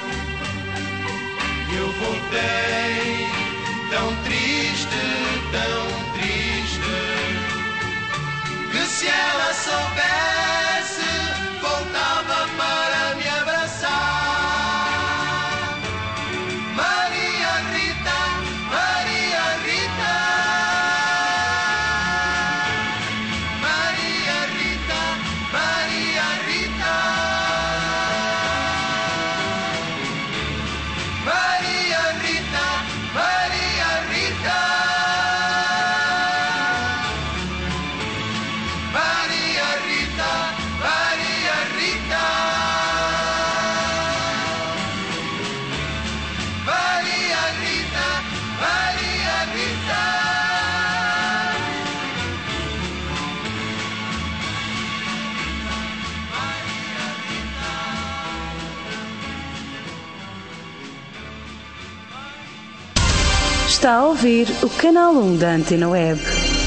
Eu voltei tão triste, tão triste, que se ela soubesse, voltava para me abraçar. Maria Rita, Maria Rita, Maria Rita, Maria Rita, Maria Rita, Maria Rita, Maria Rita, Maria Rita, Maria Rita, Maria Rita. Está a ouvir o canal um da Antena Web.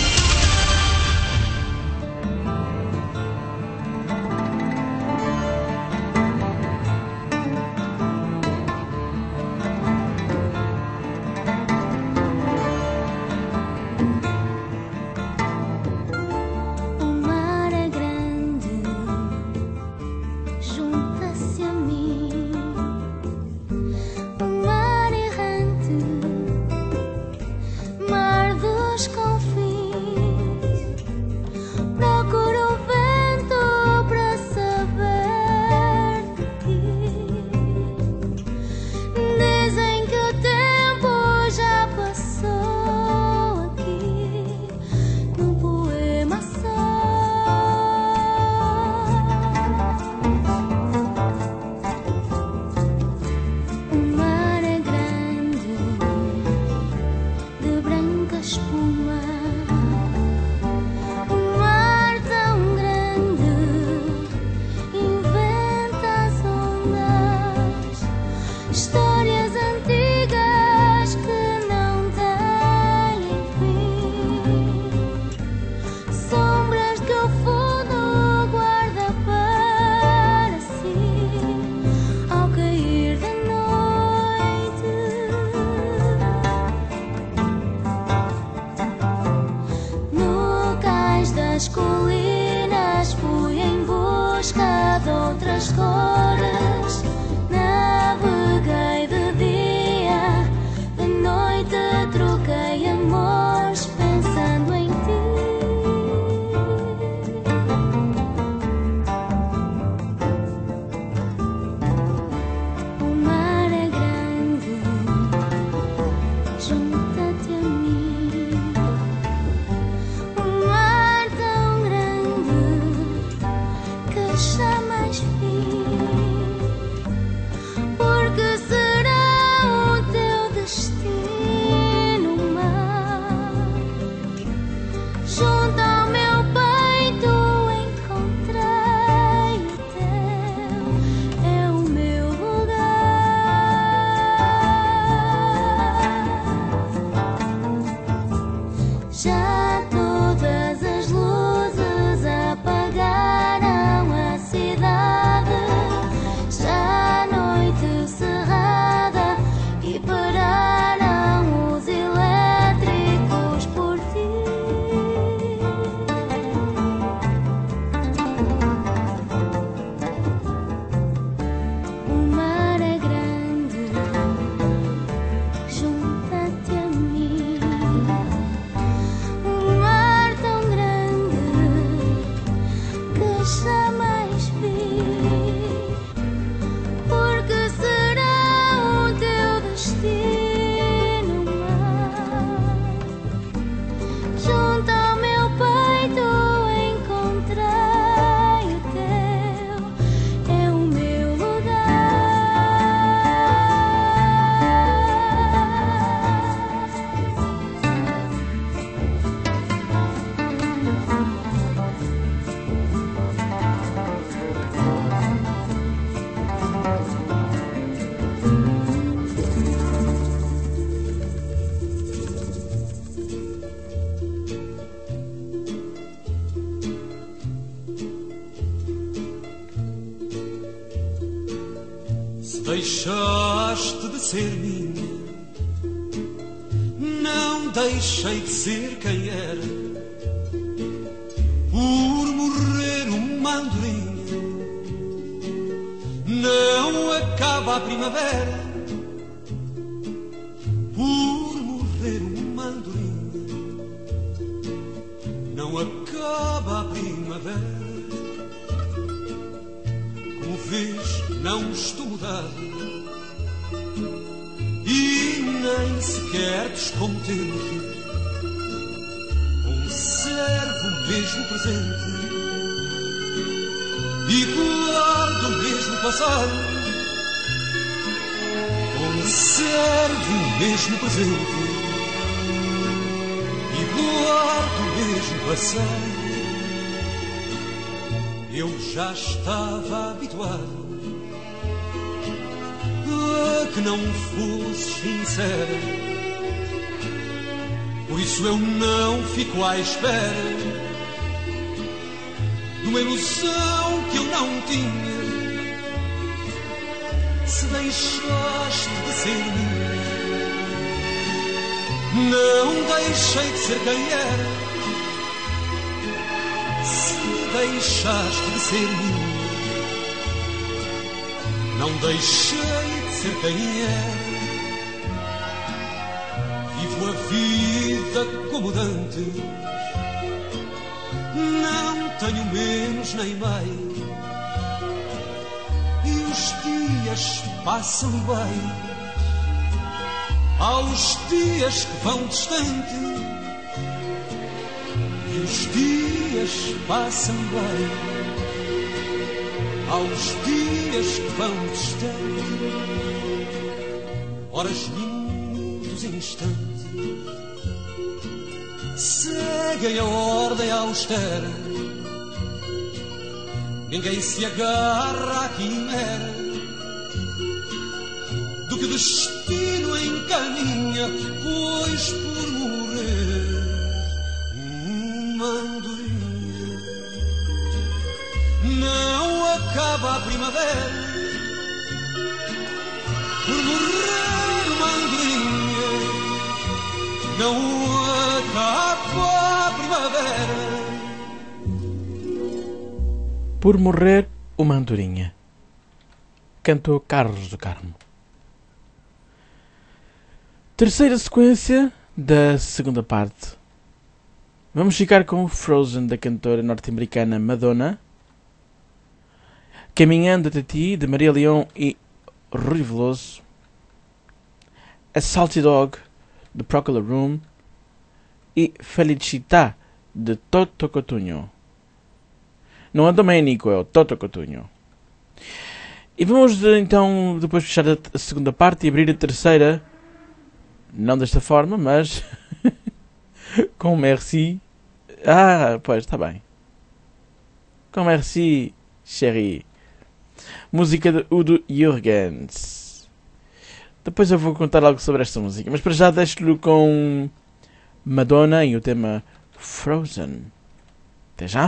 O mar é grande, junta-se a mim. O mar errante, mar dos confins. ser minha. Não deixei de ser quem era por morrer uma andorinha. Não acaba a primavera por morrer uma andorinha. Não acaba a primavera. Como vês, não estou mudado e nem sequer descontente. Conservo o mesmo presente e guardo o mesmo passado. Conservo o mesmo presente e guardo o mesmo passado. Eu já estava habituado a que não fosses sincera, por isso eu não fico à espera de uma ilusão que eu não tinha. Se deixaste de ser minha, não deixei de ser quem era. Se deixaste de ser minha, não deixei de ser quem era. Vivo a vida como dantes, não tenho menos nem mais, e os dias passam bem. Há os dias que vão distante e os dias passam bem. Há os dias que vão distante, horas, minutos, instantes, seguem a ordem austera. Ninguém se agarra à quimera do que destino encaminha, pois por morrer uma andorinha não acaba a primavera. Por morrer uma andorinha não acaba a primavera. Por morrer uma andorinha, cantou Carlos do Carmo. Terceira sequência da segunda parte. Vamos ficar com o Frozen, da cantora norte-americana Madonna. Caminhando até ti, de Maria Leão e Rui Veloso. A Salty Dog, de Procol Harum. E Felicità, de Toto Cotugno. Não é Domenico, é o Toto Cotugno. E vamos então depois fechar a segunda parte e abrir a terceira. Não desta forma, mas com Merci. Ah, pois, está bem. Com Merci, chérie. Música de Udo Jürgens. Depois eu vou contar algo sobre esta música, mas para já deixo-lhe com Madonna e o tema Frozen. Até já.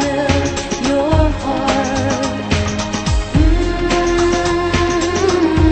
Mm-hmm.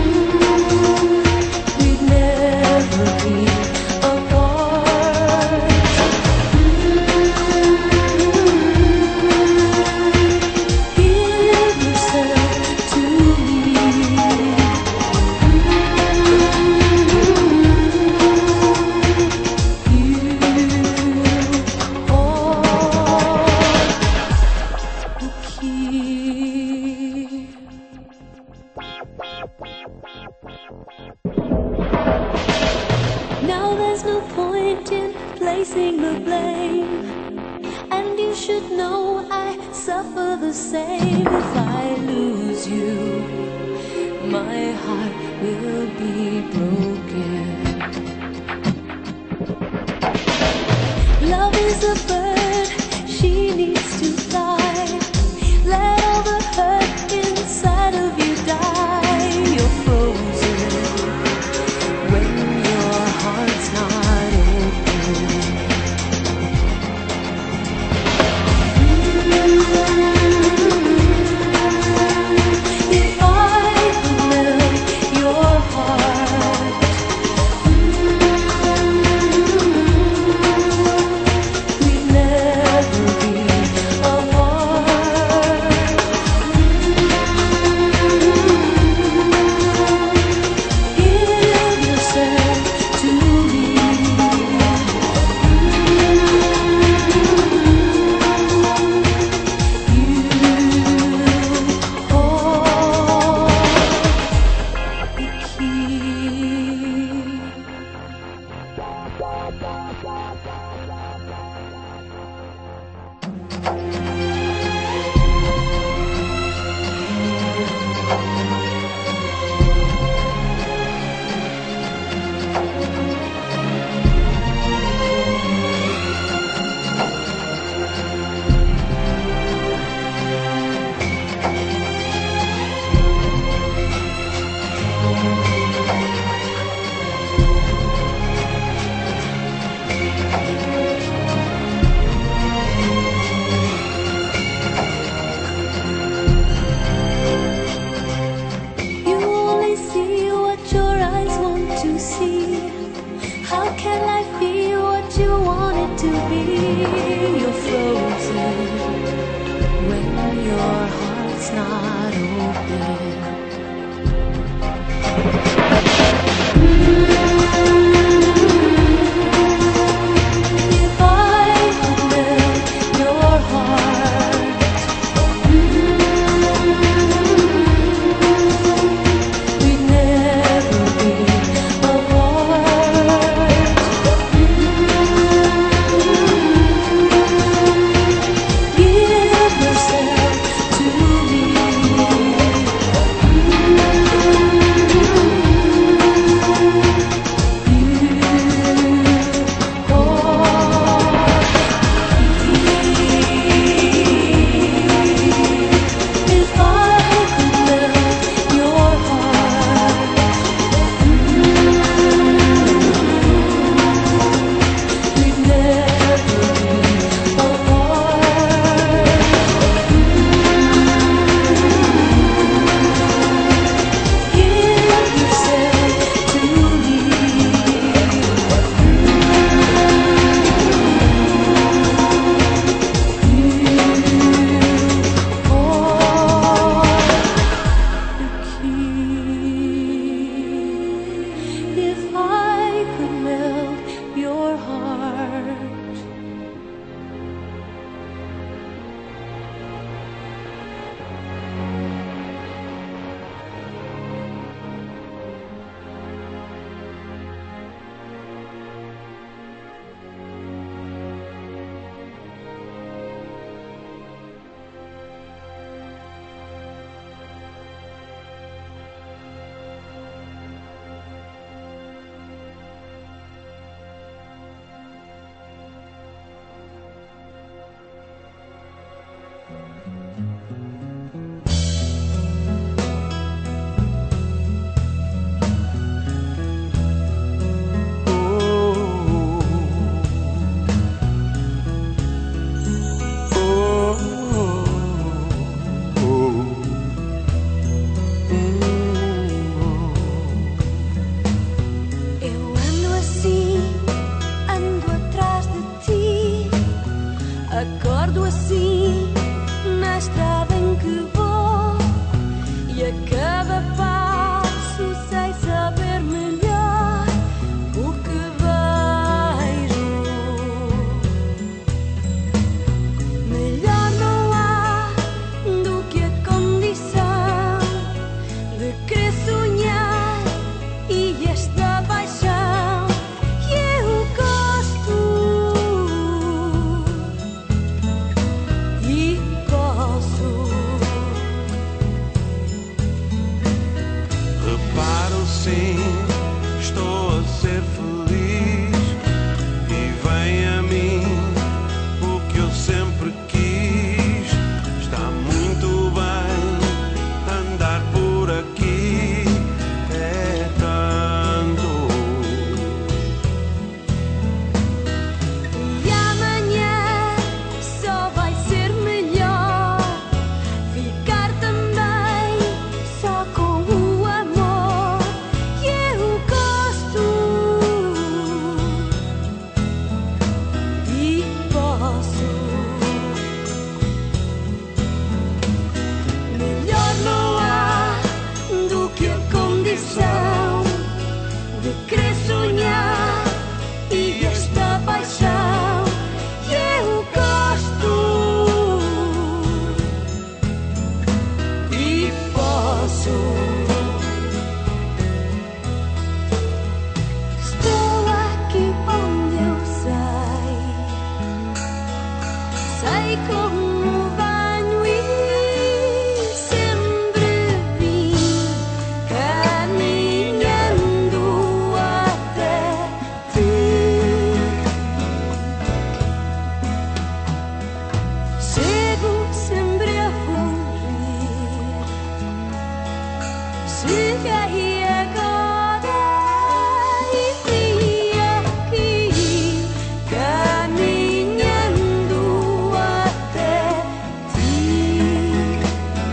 placing the blame. And you should know I suffer the same. If I lose you, my heart will be broken. Love is a bird, she needs to fly. Let all the hurt inside of you die. You're frozen when your heart's not open. If I could melt your heart, we'd never be apart. Give yourself to me. You only see what your eyes want to see. How can I feel what you want it to be? You're frozen when your heart's not open. If I could melt your heart, we'd never be apart. assim estou a ser feliz e vem a mim o que eu sempre quis. Está muito bem andar por aqui, é tanto. E amanhã só vai ser melhor ficar também só com o amor que eu gosto e posso. Melhor não há do que a condição de querer sonhar e esta paixão que eu gosto e posso. Estou aqui onde eu sei, sei como venho e sempre vim caminhando até ti. Chego sempre a fugir, cheguei agora e vim aqui caminhando até ti.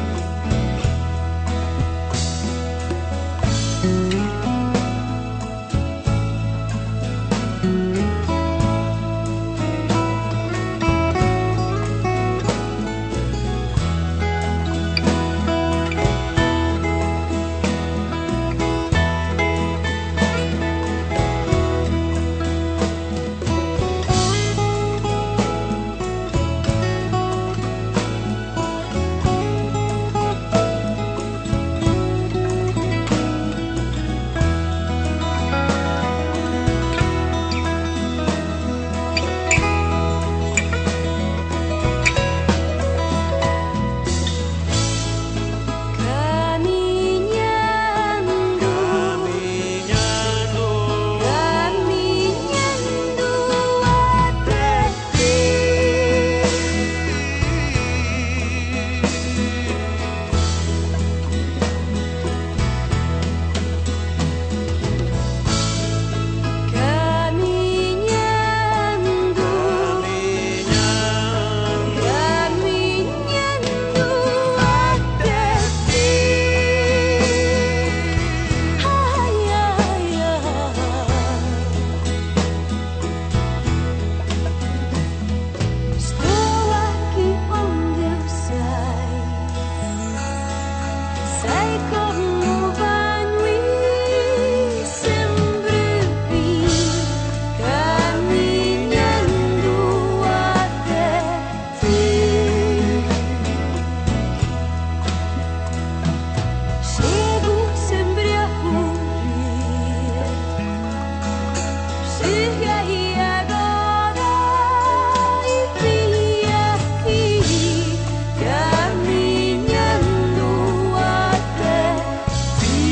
Estou aqui onde eu sei, sei como venho e sempre vim caminhando até ti. Chego sempre a fugir, cheguei agora e vim aqui caminhando até ti.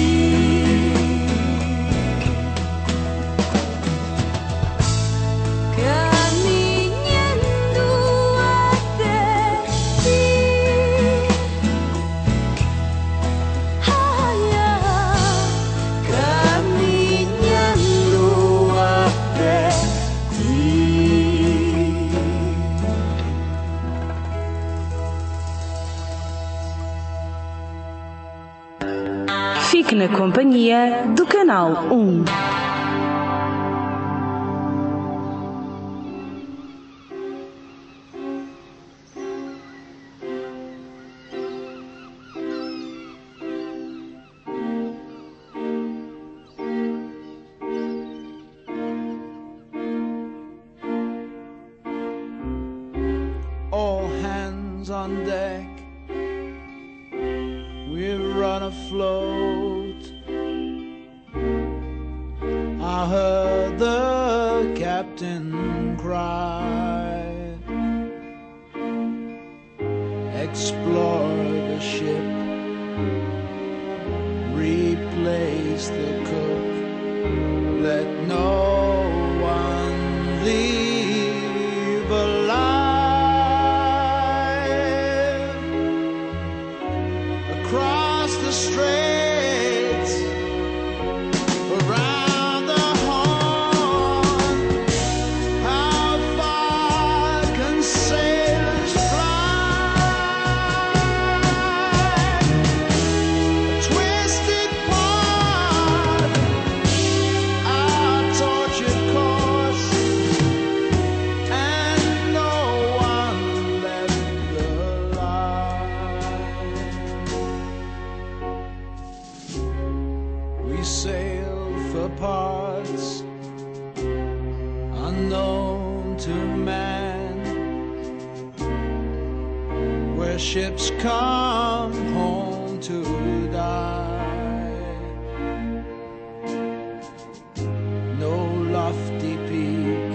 Caminhando até ti. Ai, ai, caminhando até ti. Fique na companhia do Canal um. All hands on deck, we've run afloat. I heard the captain cry, explore the ship, replace the cook. for parts unknown to man, where ships come home to die. No lofty peak,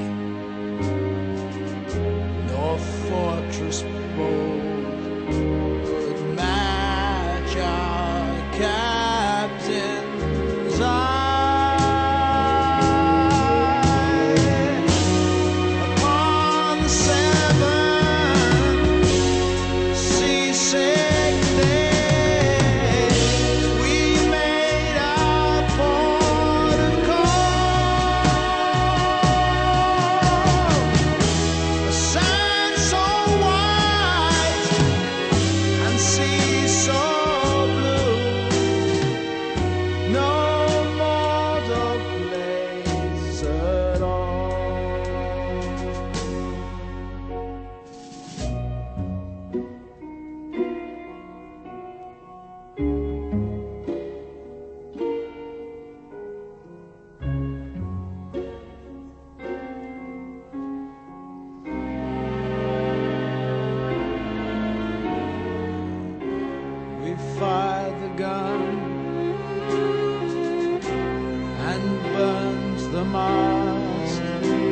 nor fortress bold could match our captain's eye. Fired the gun and burns the mast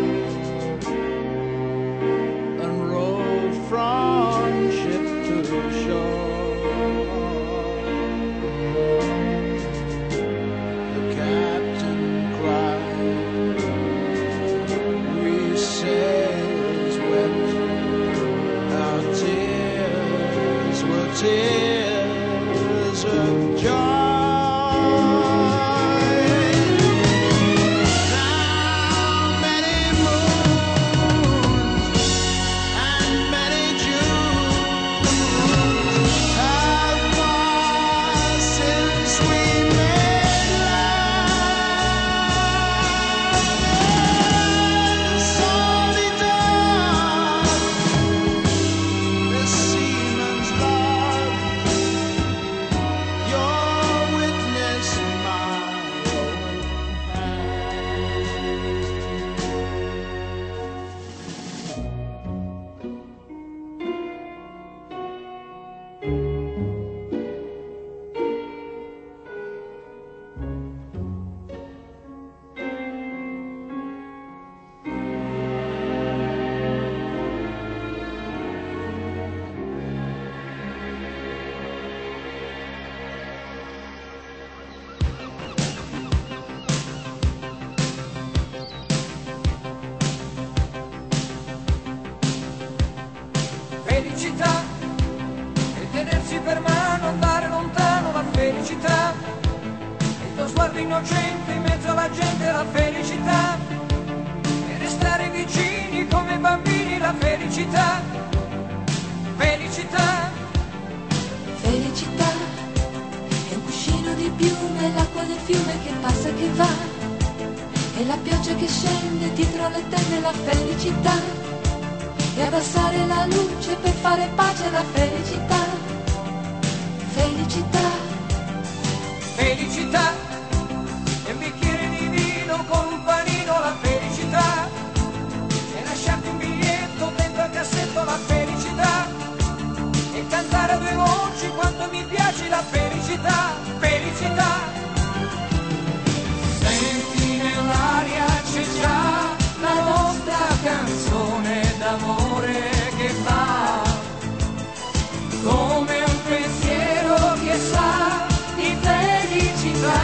and rowed from ship to shore. The captain cried, we sailors wept, our tears were tears of joy. Now many moons and many Junes have passed since we made love. Salty dawn, this seaman's love, your witness, my own Felicità e tenersi per mano, andare lontano, la felicità, il tuo sguardo innocente in mezzo alla gente, la felicità, e restare vicini come bambini, la felicità, felicità. Felicità è un cuscino di piume, l'acqua del fiume che passa e che va, e la pioggia che scende dietro le tende, la felicità. E abbassare la luce per fare pace alla felicità, felicità. Felicità e un bicchiere di vino con un panino, la felicità, e lasciarti un biglietto dentro al cassetto, la felicità, e cantare a due voci quanto mi piace, la felicità, felicità. Senti nell'aria c'è già la nostra canzone d'amore che va come un pensiero che sa di felicità.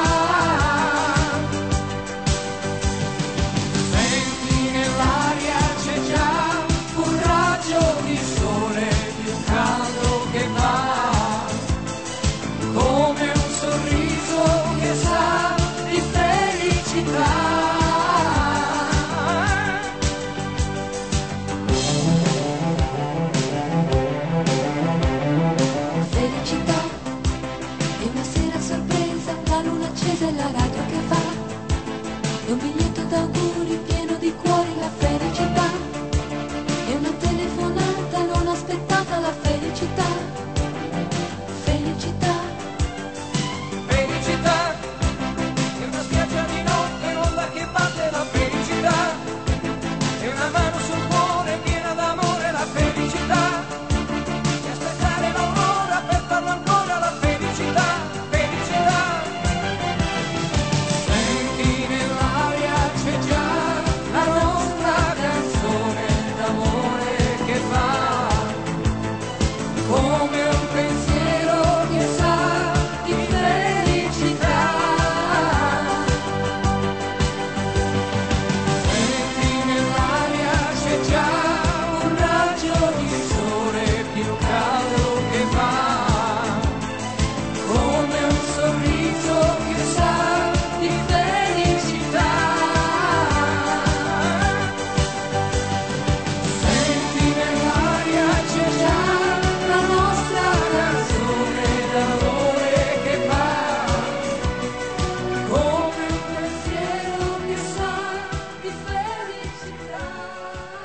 Senti nell'aria c'è già un raggio di sole più caldo che va come un sorriso che sa di felicità. E la radio che fa, e un biglietto d'auguri pieno di cuori, la felicità, e una telefonata non aspettata, la felicità, felicità. Felicità, e una spiaggia di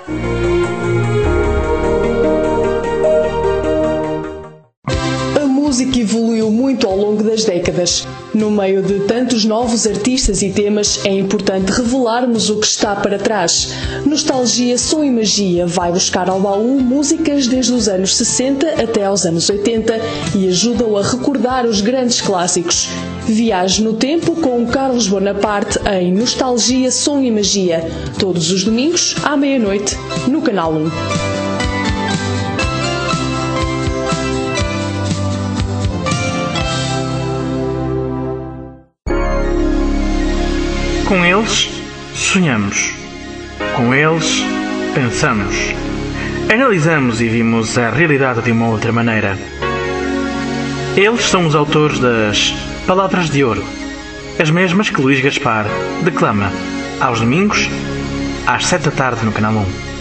A música evoluiu muito ao longo das décadas. No meio de tantos novos artistas e temas, é importante revelarmos o que está para trás. Nostalgia, Som e Magia vai buscar ao baú músicas desde os anos sessenta até aos anos oitenta e ajudam a recordar os grandes clássicos. Viaje no tempo com o Carlos Bonaparte em Nostalgia, Som e Magia, todos os domingos à meia-noite, no Canal um. Com eles, sonhamos. Com eles, pensamos. Analisamos e vimos a realidade de uma outra maneira. Eles são os autores das Palavras de Ouro, as mesmas que Luís Gaspar declama aos domingos, às sete da tarde no Canal um.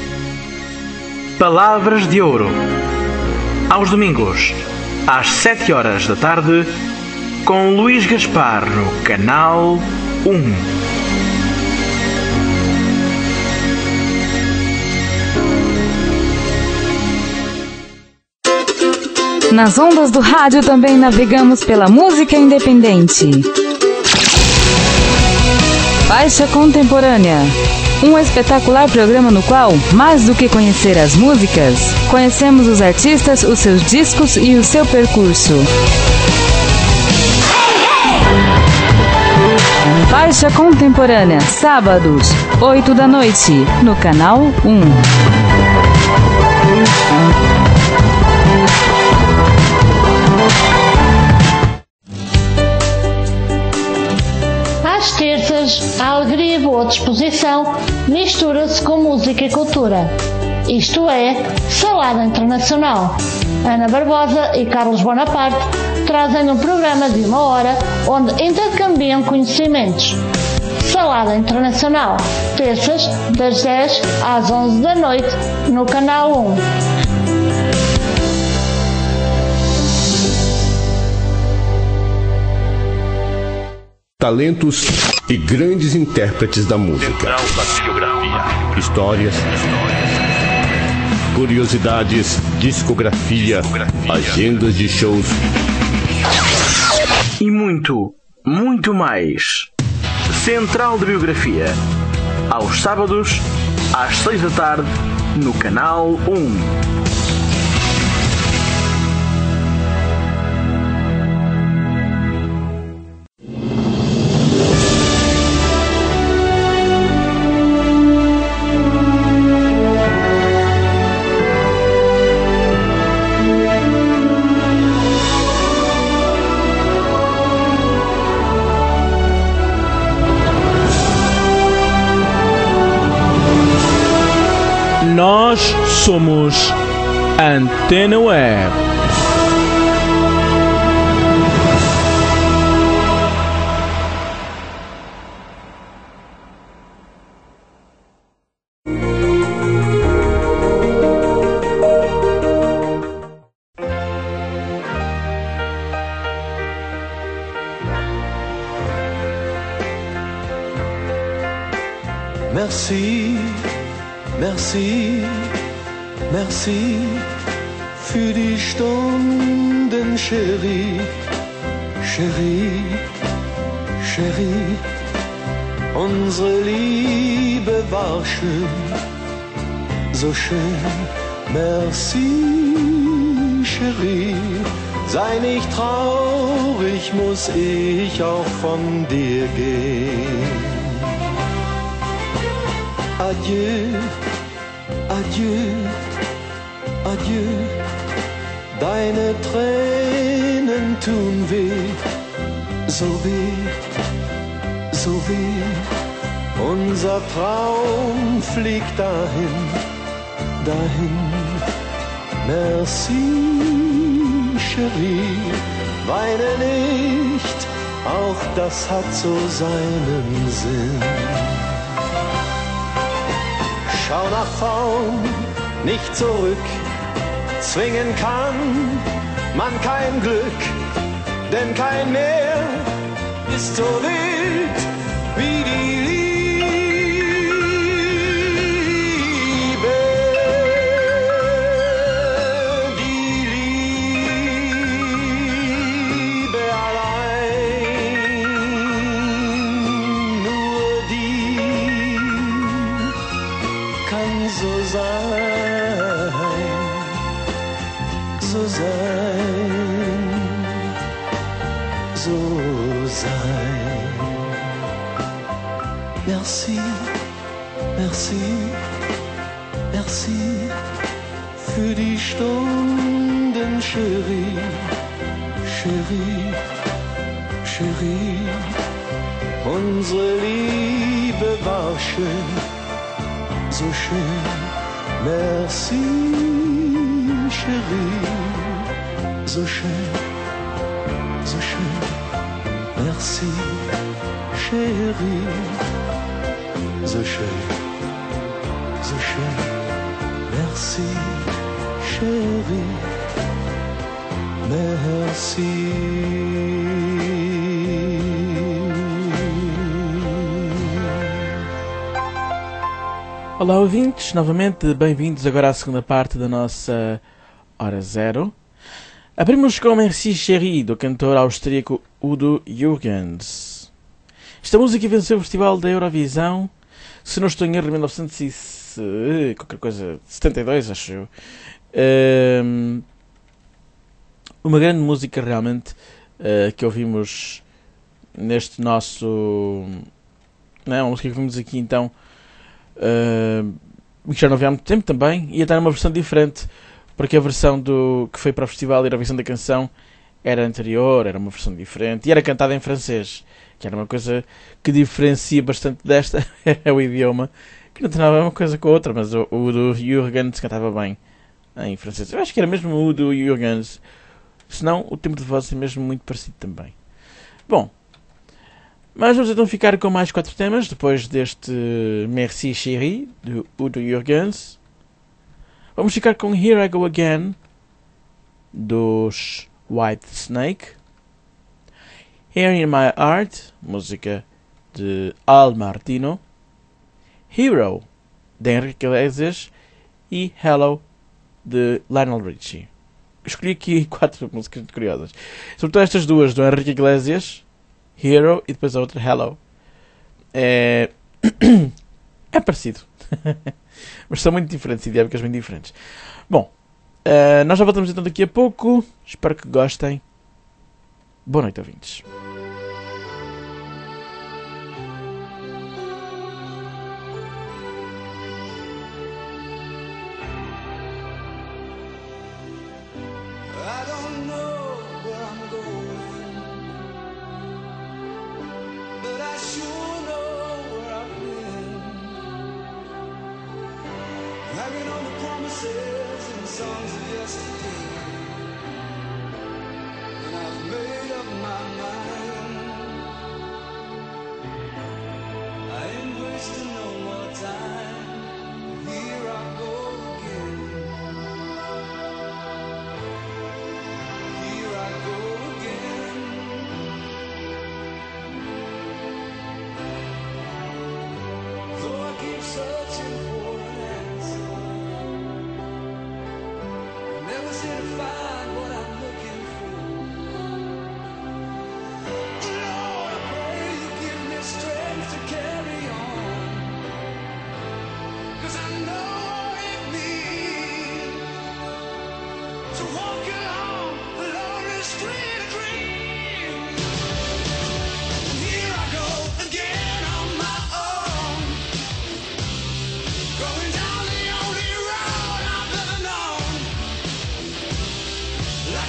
Palavras de Ouro, aos domingos, às sete horas da tarde, com Luís Gaspar no Canal um. Nas ondas do rádio também navegamos pela música independente. Faixa Contemporânea. Um espetacular programa no qual, mais do que conhecer as músicas, conhecemos os artistas, os seus discos e o seu percurso. Faixa Contemporânea, sábados, oito da noite, no Canal um. Às terças, a alegria e boa disposição mistura-se com música e cultura. Isto é, Salada Internacional. Ana Barbosa e Carlos Bonaparte trazem um programa de uma hora onde intercambiam conhecimentos. Salada Internacional, terças, das dez às onze da noite, no Canal um. Talentos e grandes intérpretes da música. Histórias, curiosidades, discografia, agendas de shows e muito, muito mais. Central de Biografia, aos sábados, às seis da tarde, no Canal um. Nós somos Antena Web. Merci, merci, merci für die Stunden, Chérie, Chérie, Chérie. Unsere Liebe war schön, so schön. Merci, Chérie. Sei nicht traurig, muss ich auch von dir gehen. Adieu, adieu, adieu. Deine Tränen tun weh, so weh, so weh. Unser Traum fliegt dahin, dahin. Merci, Chérie. Weine nicht, auch das hat so seinen Sinn. Schau nach vorn, nicht zurück. Zwingen kann man kein Glück, denn kein Meer ist so wild wie die Liebe. Merci, merci, merci für die Stunden, Chérie, Chérie, Chérie. Unsere Liebe war schön, so schön. Merci, Chérie, so schön, so schön. Merci, Chérie, so schön, so schön. Merci, Chérie, merci. Olá ouvintes, novamente bem-vindos agora à segunda parte da nossa Hora Zero. Abrimos com Merci Chérie, do cantor austríaco Udo Jürgens. Esta música venceu o Festival da Eurovisão, se não estou em erro, em mil novecentos e qualquer coisa, setenta e dois, acho eu. Um, uma grande música realmente uh, que ouvimos neste nosso... Não é uma música que ouvimos aqui então, uh, que já não havia há muito tempo também, e até numa versão diferente, porque a versão do, que foi para o Festival e a versão da canção era anterior, era uma versão diferente, e era cantada em francês, que era uma coisa que diferencia bastante desta, é o idioma, que não tem nada a ver uma coisa com a outra, mas o, o do Jürgens cantava bem em francês. Eu acho que era mesmo o do Jürgens, senão o tempo de voz é mesmo muito parecido também. Bom, mas vamos então ficar com mais quatro temas, depois deste Merci Chérie, do Udo Jürgens. Vamos ficar com Here I Go Again, dos White Snake. Here in My Heart, música de Al Martino. Hero, de Henrique Iglesias. E Hello, de Lionel Richie. Escolhi aqui quatro músicas muito curiosas. Sobretudo estas duas, do Henrique Iglesias, Hero, e depois a outra, Hello. É, é parecido. Mas são muito diferentes, ideias muito diferentes. Bom, uh, nós já voltamos então daqui a pouco. Espero que gostem. Boa noite, ouvintes. Like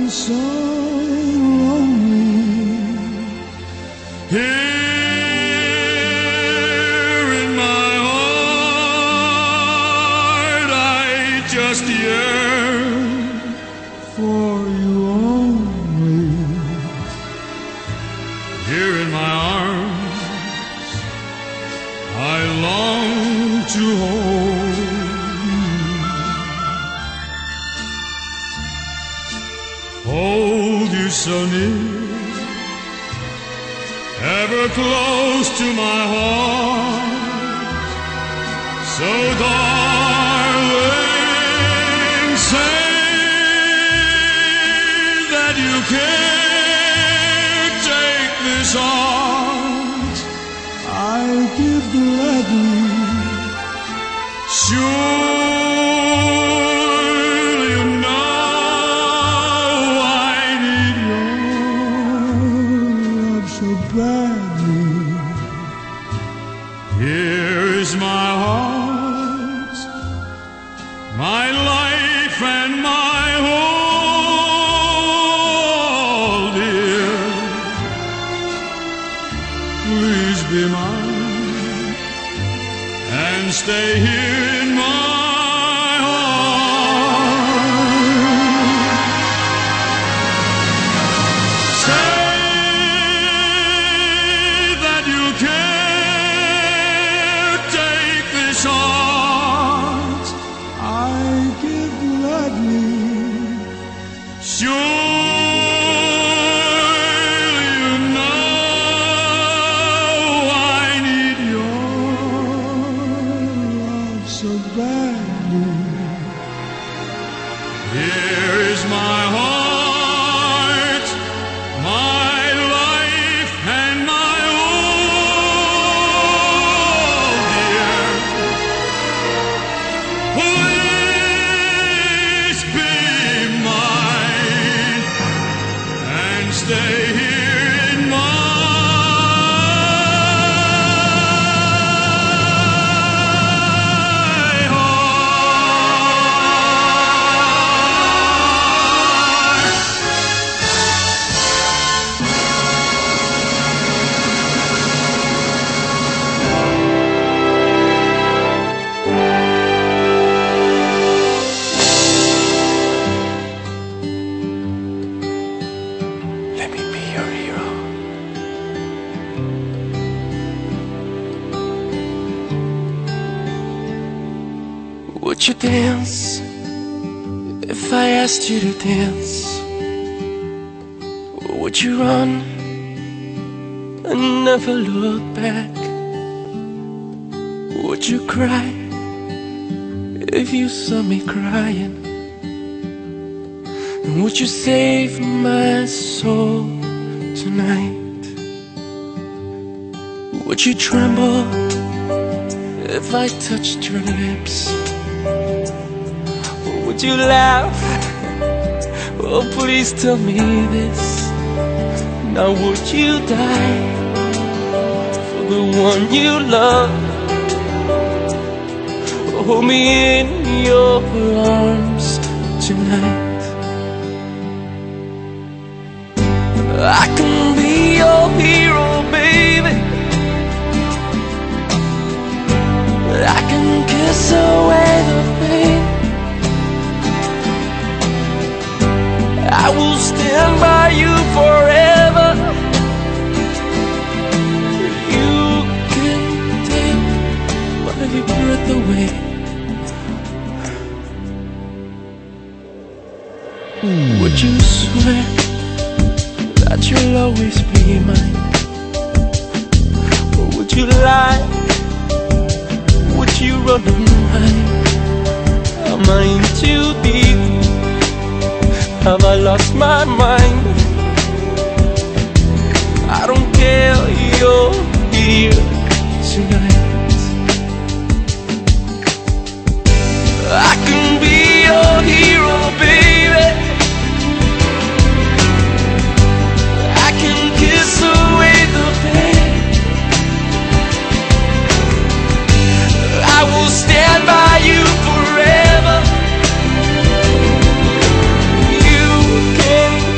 so lonely. Here in my heart, I just yearn for you only. Here in my arms, I long to hold you, hold you so near, ever close to my heart. So darling, say that you can't take this heart I'll give gladly. Surely you know I need your love so badly. Here is my heart, my life and my whole, dear. Please be mine and stay here in my heart. Say that you can't take this heart I give gladly. Surely you know I need your love so badly. Here is my heart, my life and my all, dear. Please be mine and stay here in my Let me be your hero. Would you dance if I asked you to dance? Would you run and never look back? Would you cry if you saw me crying? And would you save my soul tonight? Would you tremble if I touched your lips? Or would you laugh? Oh, please tell me this. Now would you die for the one you love? Hold me in your arms tonight. I can be your hero, baby. I can kiss away the pain. I will stand by you forever. You can take my breath away. Would you swear that you'll always be mine? Or would you lie? Would you run and hide? Am I in too deep? Have I lost my mind? I don't care, you're here tonight. I can be your hero, baby. I can kiss away the pain. I will stand by you forever. You can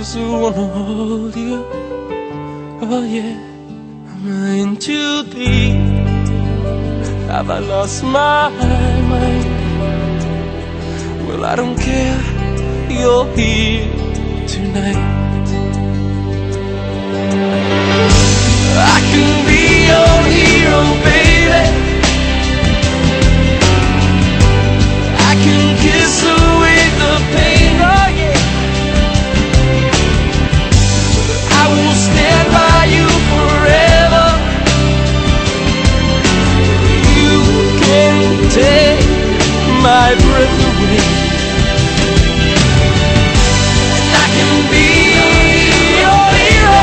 just wanna hold you. Oh yeah, am I in too deep? Have I lost my mind? Well, I don't care, you're here tonight. I can be your hero, baby. I can kiss away the pain, oh yeah. I will stand by you forever. You can take my breath away. And I can be your hero.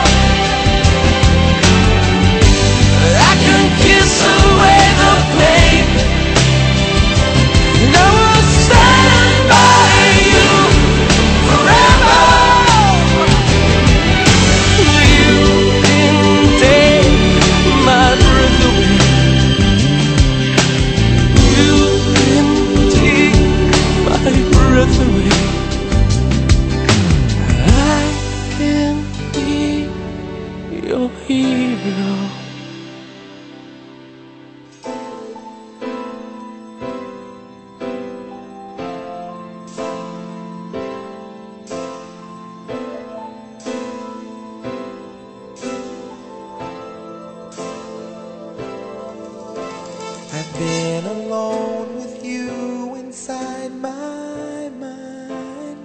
I can kiss away the pain. And I will stand by you forever. You can take my breath away. You can take my breath away. I can be your hero. I've been alone with you inside my mind,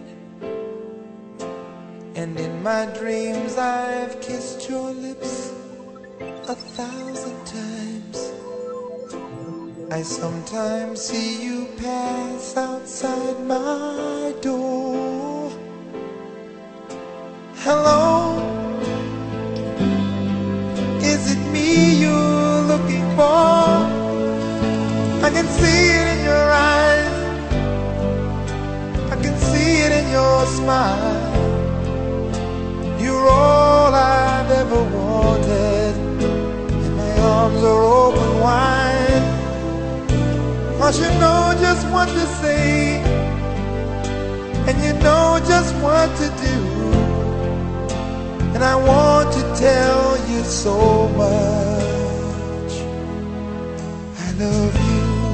and in my dreams I've kissed your lips a thousand times. I sometimes see you pass outside my door. Hello, is it me you're looking for? I can see it in your eyes, I can see it in your smile. You're all I've ever wanted, and my arms are open wide. Cause you know just what to say, and you know just what to do. And I want to tell you so much I love you.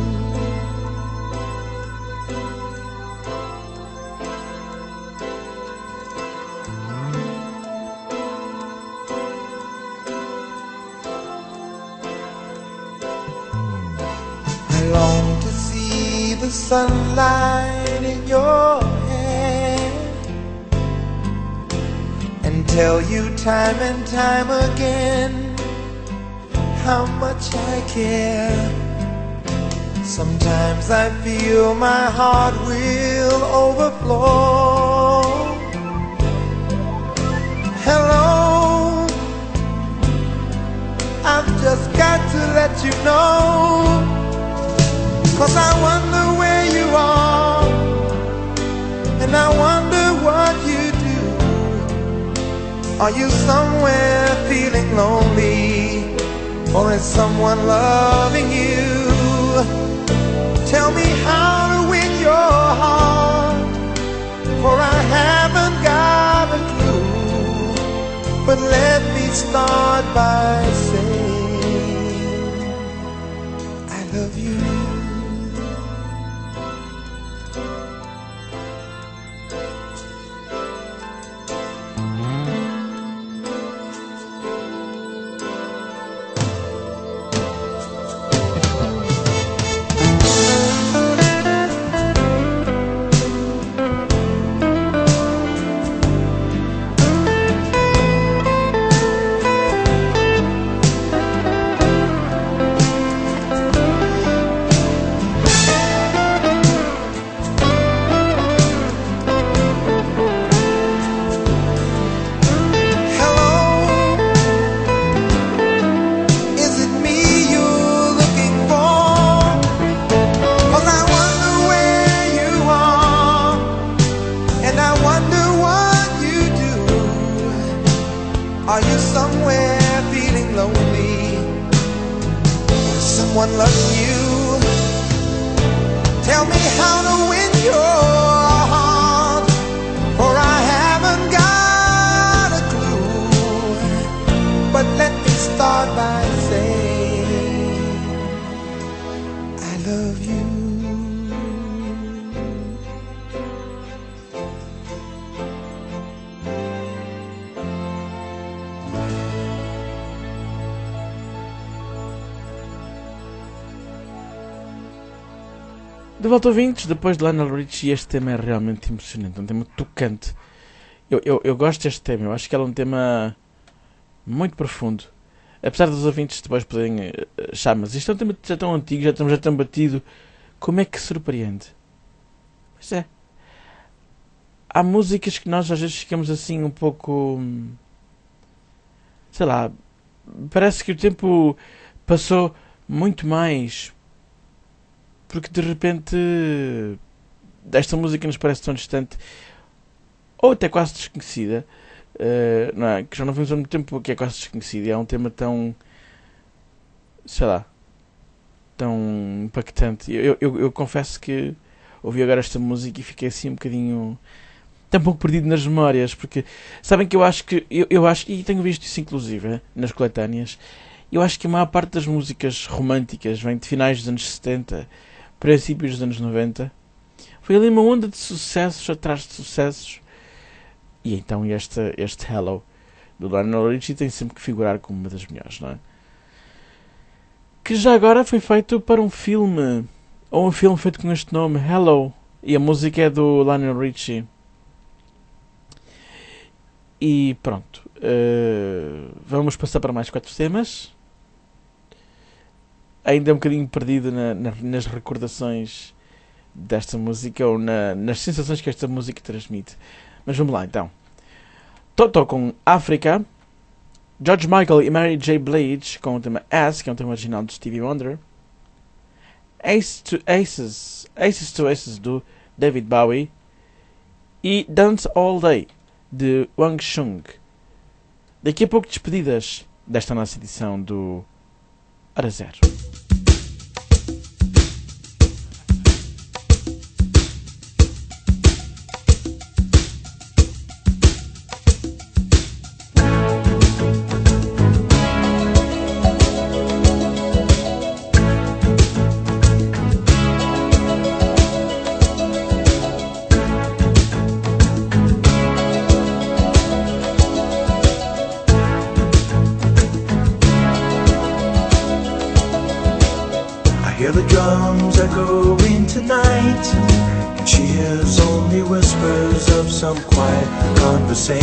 I long to see the sunlight in your hair and tell you time and time again how much I care. Sometimes I feel my heart will overflow. Hello, I've just got to let you know, 'cause I wonder where you are, and I wonder what you do. Are you somewhere feeling lonely, or is someone loving you? Tell me how to win your heart, for I haven't got a clue. But let me start by saying I love you. someone loving you. Tell me how to win your heart, for I haven't got De volta ouvintes, depois de Lionel Richie, este tema é realmente emocionante, um tema tocante. Eu, eu, eu gosto deste tema, eu acho que ele é um tema muito profundo. Apesar dos ouvintes depois poderem achar, mas isto é um tema já tão antigo, já tão, já tão batido, como é que surpreende? Pois é. Há músicas que nós às vezes ficamos assim um pouco... sei lá, parece que o tempo passou muito mais, porque de repente esta música nos parece tão distante, ou até quase desconhecida, uh, não é? Que já não vimos há muito tempo que é quase desconhecida, é um tema tão, sei lá, tão impactante. Eu, eu, eu confesso que ouvi agora esta música e fiquei assim um bocadinho... Está um pouco perdido nas memórias, porque sabem que eu acho que, eu, eu acho, e tenho visto isso inclusive nas coletâneas, eu acho que a maior parte das músicas românticas vem de finais dos anos setenta, princípios dos anos noventa. Foi ali uma onda de sucessos atrás de sucessos, e então este, este Hello do Lionel Richie tem sempre que figurar como uma das melhores, não é? Que já agora foi feito para um filme, ou um filme feito com este nome, Hello, e a música é do Lionel Richie. E pronto, uh, vamos passar para mais quatro temas. Ainda um bocadinho perdido na, na, nas recordações desta música, ou na, nas sensações que esta música transmite. Mas vamos lá então. Toto com África, George Michael e Mary J. Blige com o tema As, que é um tema original de Stevie Wonder, Ace to Aces, Aces to Aces do David Bowie e Dance All Day de Wang Chung. Daqui a pouco despedidas desta nossa edição do Hora Zero. Hear the drums echoing tonight, and she hears only whispers of some quiet conversation.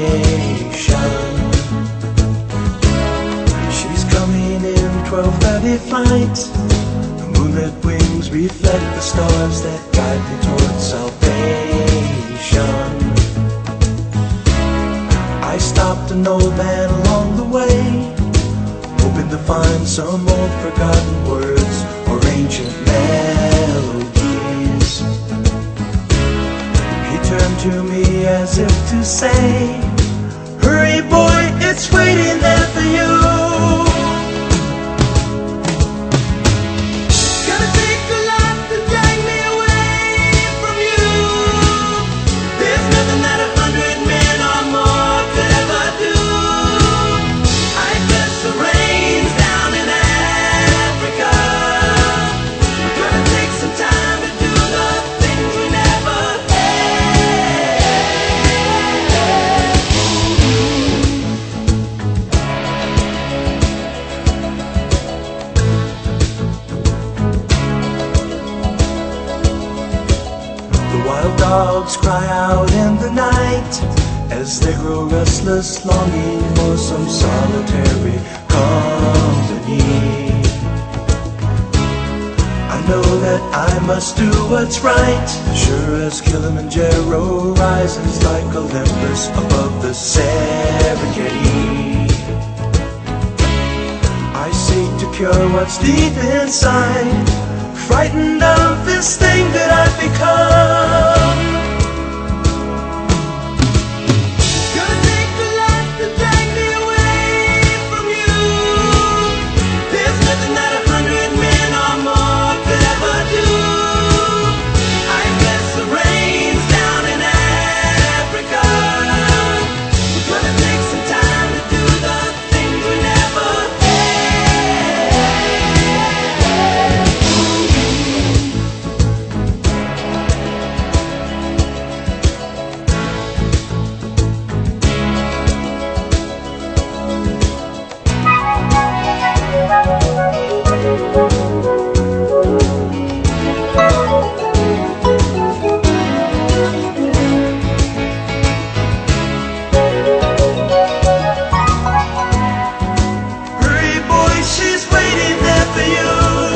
She's coming in twelve thirty flight. The moonlit wings reflect the stars that guide me towards salvation. I stopped an old man along the way, hoping to find some old forgotten words or ancient melodies. He turned to me as if to say, hurry boy, it's waiting there for you. Gonna take a lot to drag me away from you. There's nothing that a hundred men or more could ever do. I guess the rain's down in Africa. We're gonna take some time to do the things we never The wild dogs cry out in the night as they grow restless, longing for some solitary company. I know that I must do what's right, sure as Kilimanjaro rises like Olympus above the Serengeti. I seek to cure what's deep inside, frightened of this thing that I've become. Gonna take a lot to drag me away from you. There's nothing that a hundred men or more could ever do. I guess the rain's down in Africa. We're gonna take some time to do the things we never had. she's waiting there for you.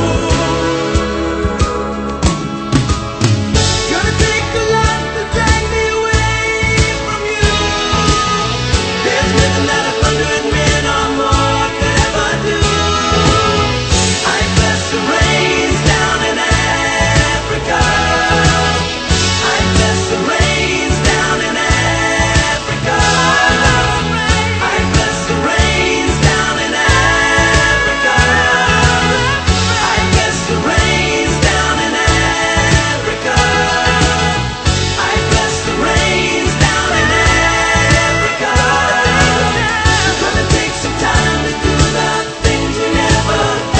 Gonna take a lot to drag me away from you. There's nothing that a hundred men or more could ever do. I bless the rains down in Africa. I bless the rains down in Africa. I bless the rains down in Africa. I bless the rains down in Africa. I bless the rains down in Africa. Gonna take some time to do the things we never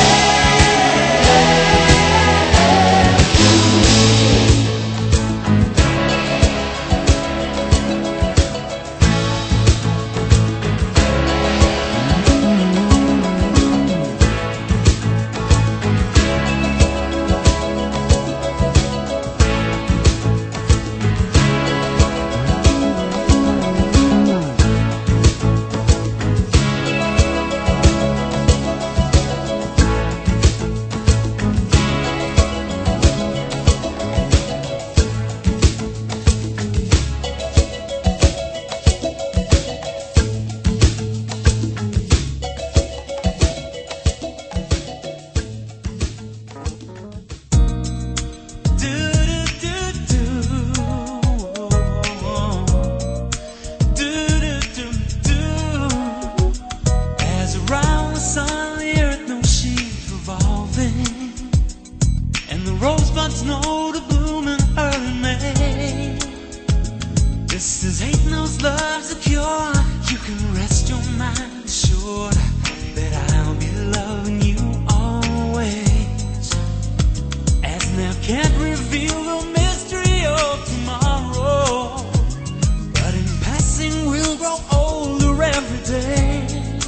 As around the sun, the earth knows she's revolving, and the rosebuds know to bloom in early May. This is hate knows love's a cure. You can rest your mind assured that I'll be loving you always. As now can't reveal the mystery of tomorrow, but in passing we'll grow older every day.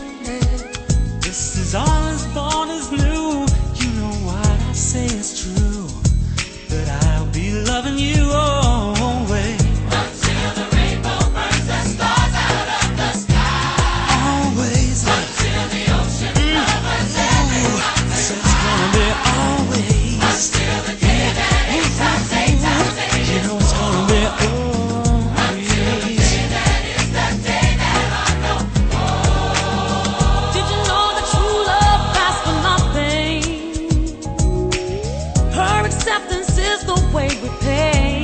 This is all as born as new. You know what I say is true, that I'll be loving you always. Until the rainbow burns the stars out of the sky. Always. Until the ocean covers every mountain. I said it's gonna be always. Until the day that it's our daytime day. You know it's gonna be always. Until the day that is the day that I know. Did you know that true love lasts for nothing? Her acceptance is the way we pay.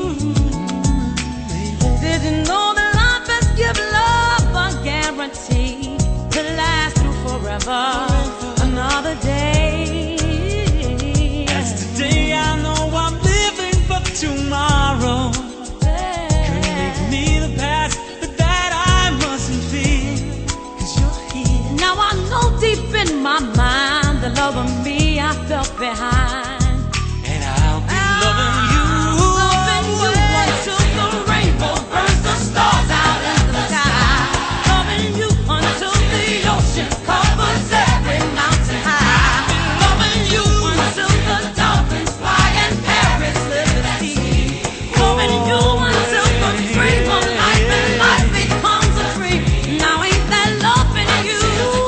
Did you know that life has given love a guarantee to last through forever? Another day. As today I know I'm living for tomorrow. Could make me the past, but that I mustn't fear. 'Cause you're here. Now I know deep in my mind the love of me I felt behind. And I'll be loving you. Loving you until the rainbow burns the stars out in the sky. Loving you until the ocean covers every mountain high. Loving you until the dolphins fly and Paris liberty. Loving you until the dream of life and life becomes a dream. Now ain't that loving you?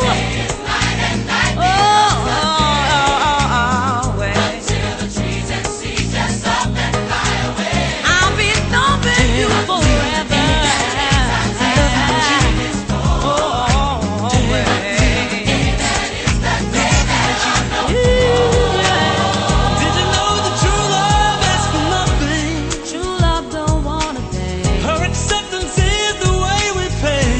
Oh, oh, oh, oh, always. Until the trees and seas just up and fly away. I'll be loving you forever. Oh, always. Did you know that true love asks for nothing? True love don't want a thing. Her acceptance is the way we pay.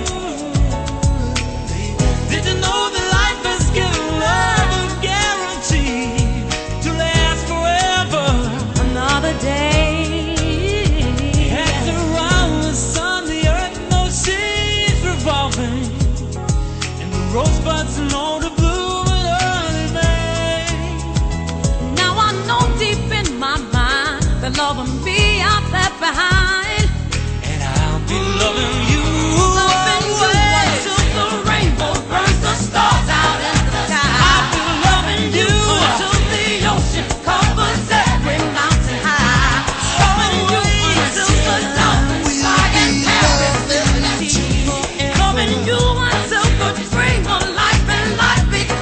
Did you know that life has given love a guarantee to last forever? Another day. As around the sun, the earth knows she's revolving, and the rosebuds know to bloom in early May. Now I know deep in my mind the love of me I left behind. And I'll be loving you. Loving you until the rainbow burns the stars out in the sky. I'll be loving you until the ocean covers every mountain high. Loving you until the dolphins fly and Paris liberty. Loving you until the dream of life and life becomes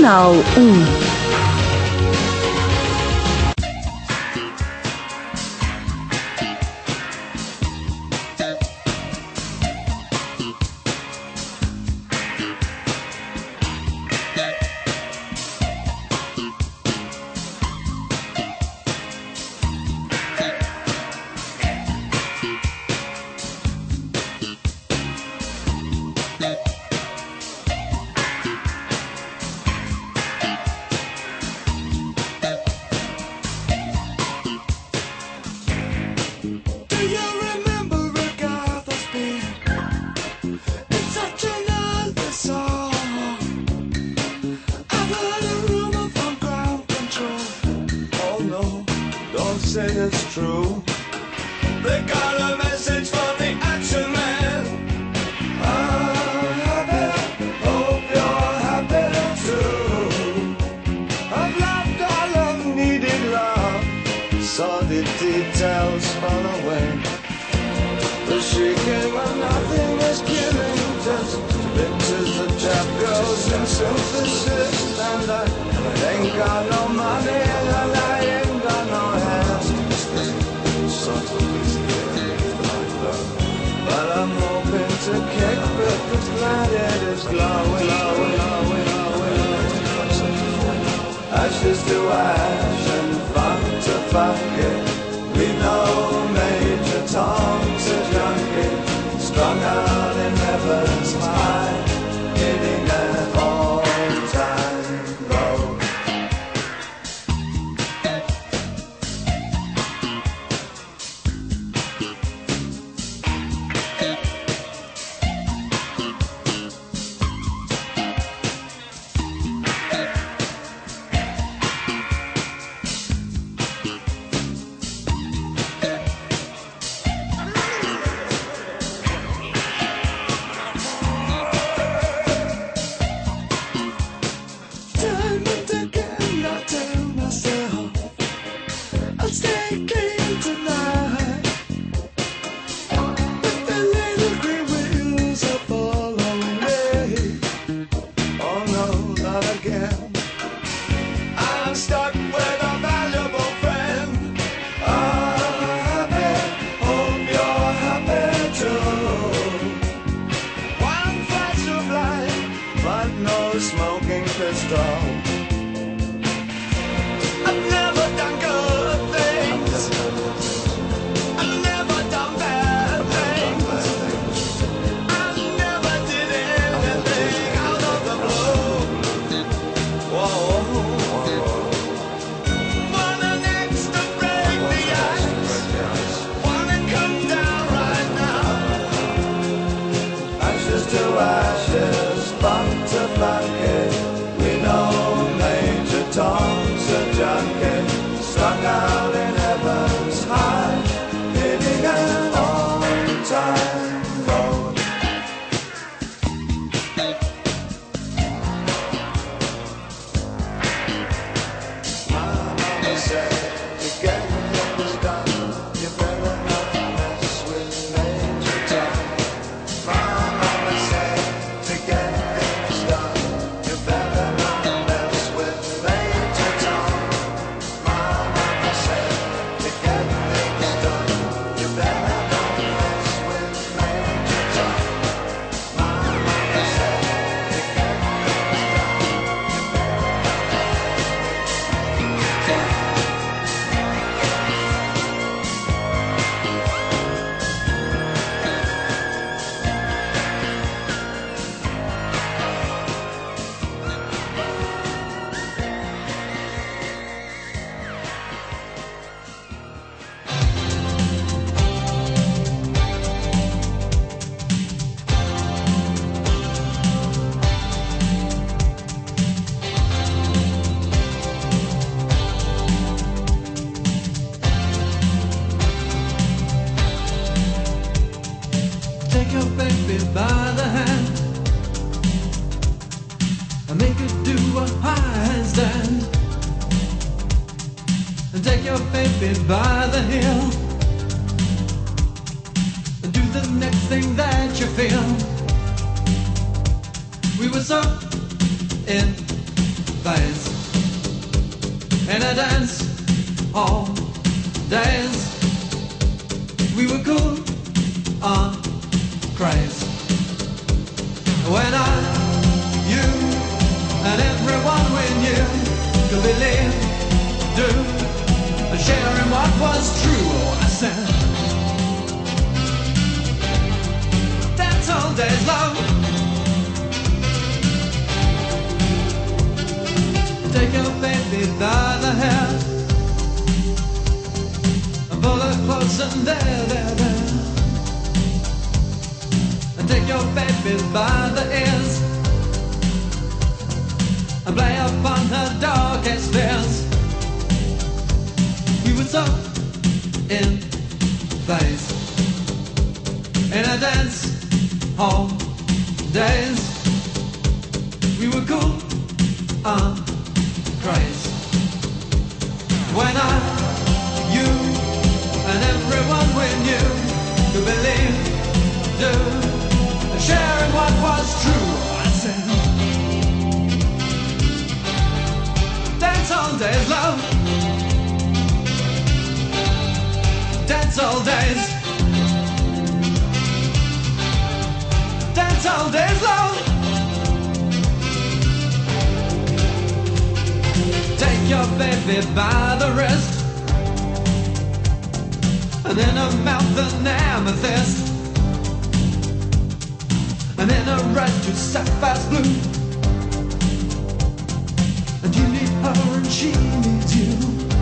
Canal um. baby by the hill and do the next thing that you feel. We were so in phase. In a dance hall days, we were cool on craze. When I, you, and everyone we knew could believe, do, and share in what was true. Oh, I said, that's all days, love. Take your baby by the hair and pull her close and there, there, there. And take your baby by the ears and play upon her darkest fears. We were so in phase, in a dance hall days. We were cool on craze. When I, you, and everyone we knew could believe, do, and share in what was true. I said, dance all days, love. Dance all days. Dance all days, love. Take your baby by the wrist and in her mouth an amethyst, and in her eyes two sapphire's blue. And you need her and she needs you,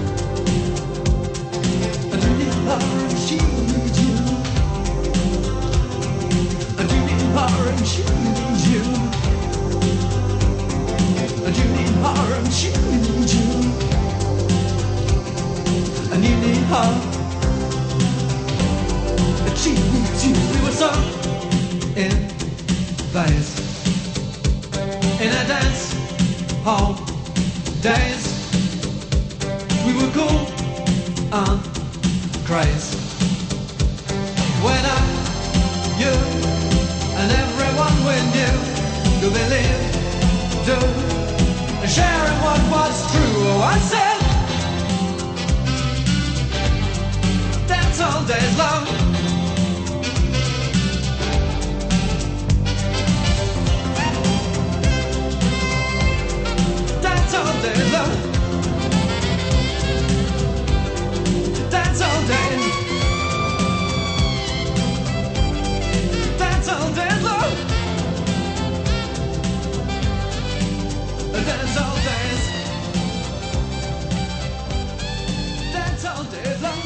and you need her and she needs you, and you need her and she needs you, and you need her and she needs you, and you need her and she needs you. We were so in phase, in a dance hall days. We were cool on craze. When I, you, and everyone we knew could believe, do, and share in what was true. Oh, I said, dance all days, love. Dance all days, love. Dance all days. Dance all days, love. Dance all days. Dance all days, love.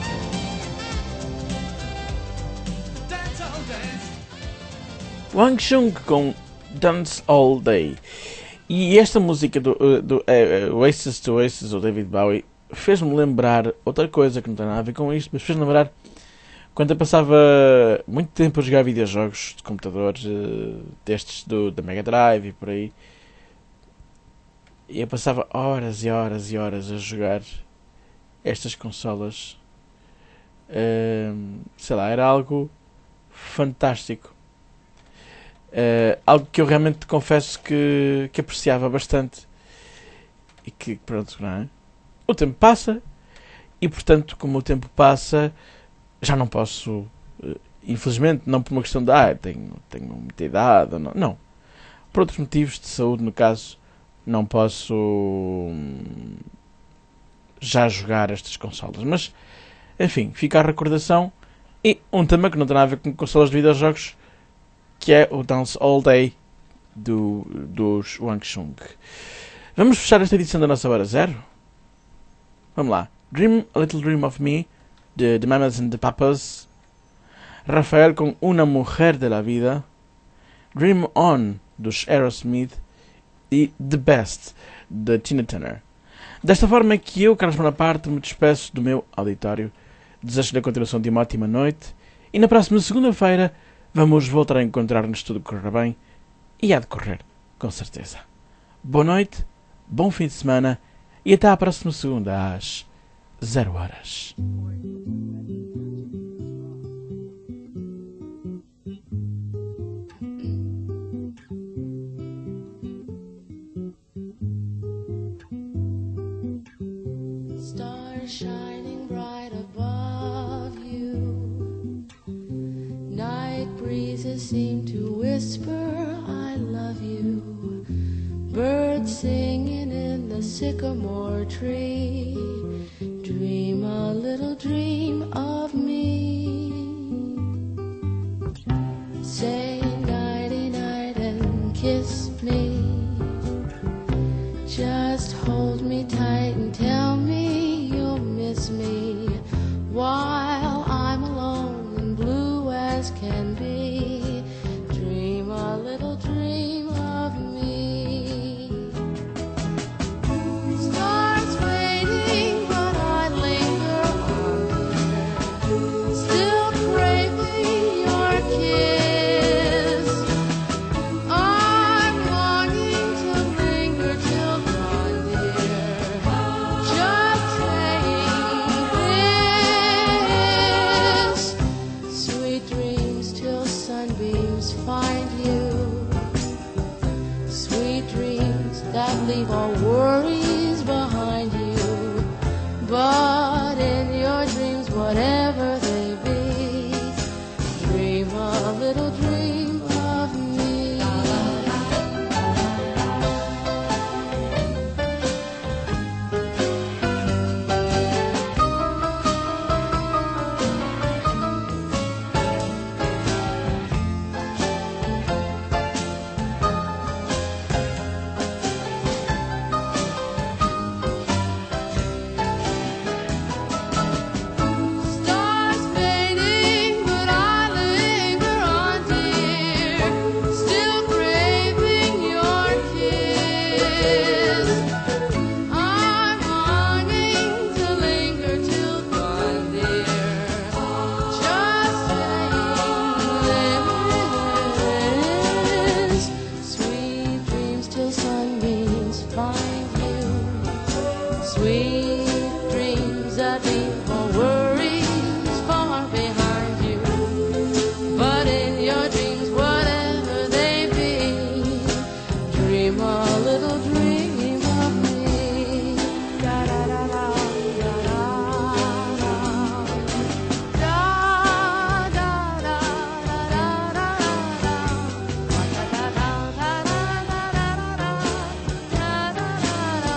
Dance all days. Wang Chung com Dance All Day. E esta música do, do uh, Oasis to Oasis, ou David Bowie, fez-me lembrar outra coisa que não tem nada a ver com isto, mas fez-me lembrar quando eu passava muito tempo a jogar videojogos de computador, uh, destes do, da Mega Drive e por aí. E eu passava horas e horas e horas a jogar estas consolas. Uh, sei lá, era algo fantástico. Uh, algo que eu realmente confesso que, que apreciava bastante. E que, pronto, não é? O tempo passa e, portanto, como o tempo passa, já não posso, uh, infelizmente, não por uma questão de, ah, tenho, tenho muita idade, não, não. Por outros motivos de saúde, no caso, não posso hum, já jogar estas consolas. Mas, enfim, fica a recordação. E um tema que não tem nada a ver com consolas de videojogos, que é o Dance All Day do, dos Wang Chung. Vamos fechar esta edição da nossa Hora Zero? Vamos lá. Dream a Little Dream of Me, de The Mamas and the Papas. Rafael com Una Mujer de la Vida. Dream On, dos Aerosmith. E The Best, de Tina Turner. Desta forma é que eu, Carlos Bonaparte, me despeço do meu auditório. Desejo-lhe a continuação de uma ótima noite. E na próxima segunda-feira vamos voltar a encontrar-nos tudo correr bem. E há de correr, com certeza. Boa noite, bom fim de semana. E até à próxima segunda, às zero horas. breezes seem to whisper, I love you. Birds singing in the sycamore tree. Dream a little dream of me. Say nighty night and kiss me. Just hold me tight and tell me you'll miss me while I'm alone and blue as can be. Dream a little dream of me. Stars fading, but I linger on here, still craving your kiss. I'm longing to linger till dawn, dear, just saying this. Sweet dreams till sunbeams find you. Sweet dreams that leave all worries behind you. But in your dreams, whatever they be, dream a little dream of me. Stars fading, but I linger on, dear, still craving your kiss. I'm longing to linger till dawn, dear, just saying this. Sweet dreams till sunbeams find you. Sweet dreams that leave all worries far behind you. But in your dreams, whatever they be, dream a little dream of me. Da da da da da da da. Da da da da da da da. Da da da da da da da da. Da da da da.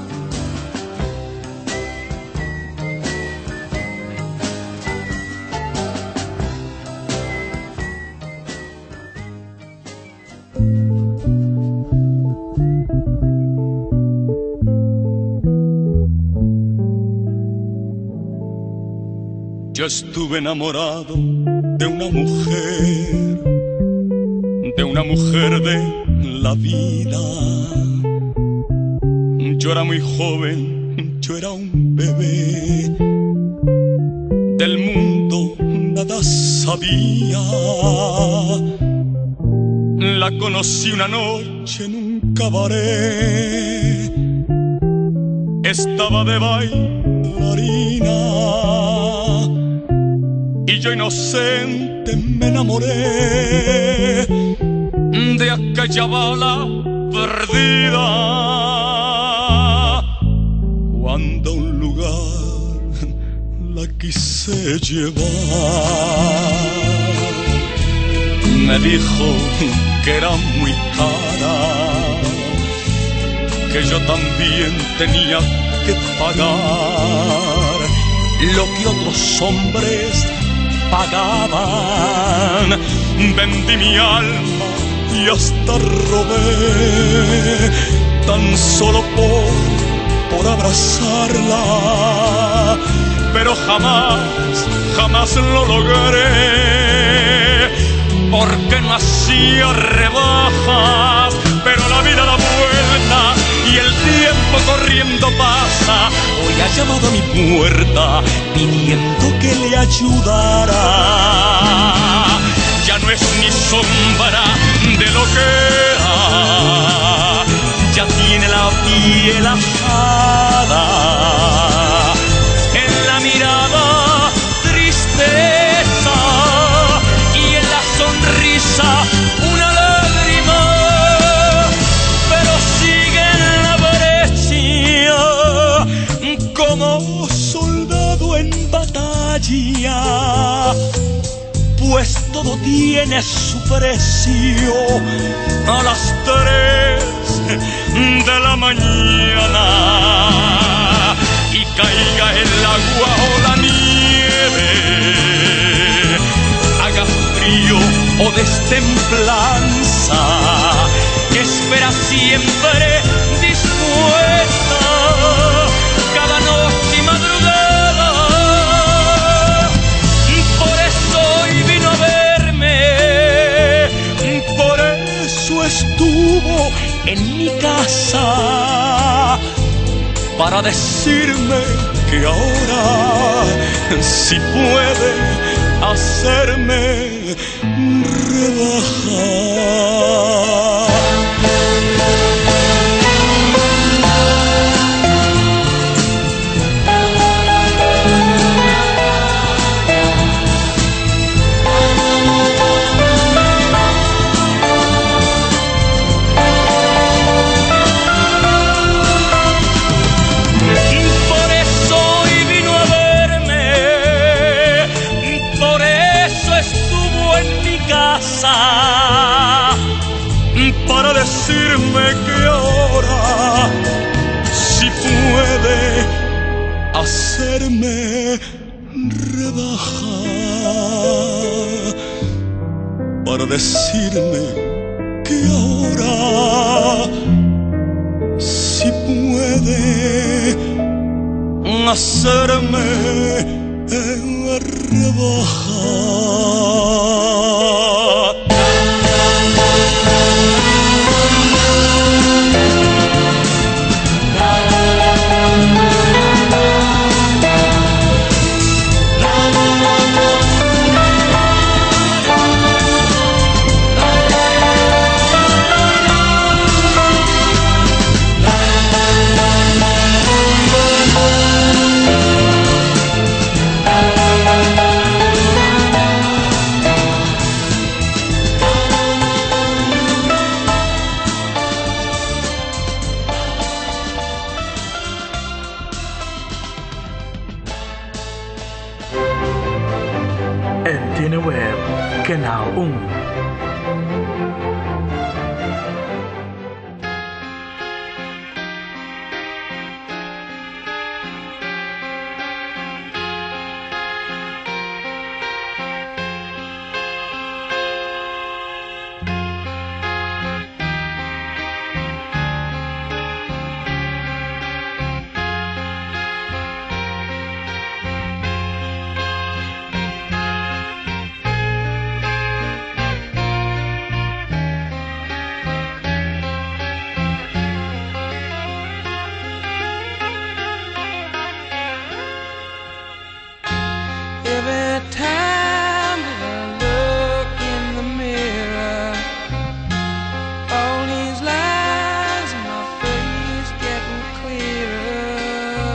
Yo estuve enamorado de una mujer, de una mujer de la vida. Yo era muy joven, yo era un bebé, del mundo nada sabía. La conocí una noche en un cabaret, estaba de bailarina y yo inocente me enamoré de aquella bala perdida. Cuando a un lugar la quise llevar, me dijo que era muy cara, que yo también tenía que pagar lo que otros hombres pagaban. Vendí mi alma y hasta robé, tan solo por, por abrazarla, pero jamás, jamás lo logré, porque no hacía rebajas. Pero la vida da vuelta y el tiempo corriendo pasa. Hoy ha llamado a mi puerta pidiendo que le ayudara. Ya no es ni sombra de lo que era, ya tiene la piel asada, en la mirada tristeza y en la sonrisa una lágrima, pero sigue en la brecha como soldado en batalla, pues todo tiene su precio. A las tres de la mañana y caiga el agua o la nieve, haga frío o destemplanza, espera siempre dispuesta cada noche y madrugada. Por eso hoy vino a verme, por eso estuvo en mi casa, para decirme que ahora sí puede hacerme rebajar. Para decirme que ahora sí puede hacerme rebajar. Para decirme que ahora sí puede hacerme rebajar. Antena Web, Canal um. Every time that I look in the mirror, all these lines in my face getting clearer.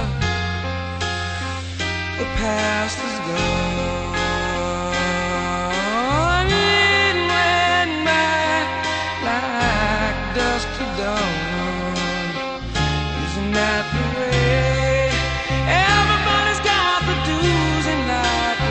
The past is gone, it went by like dust to dawn. Isn't that the way? Everybody's got the do's in life.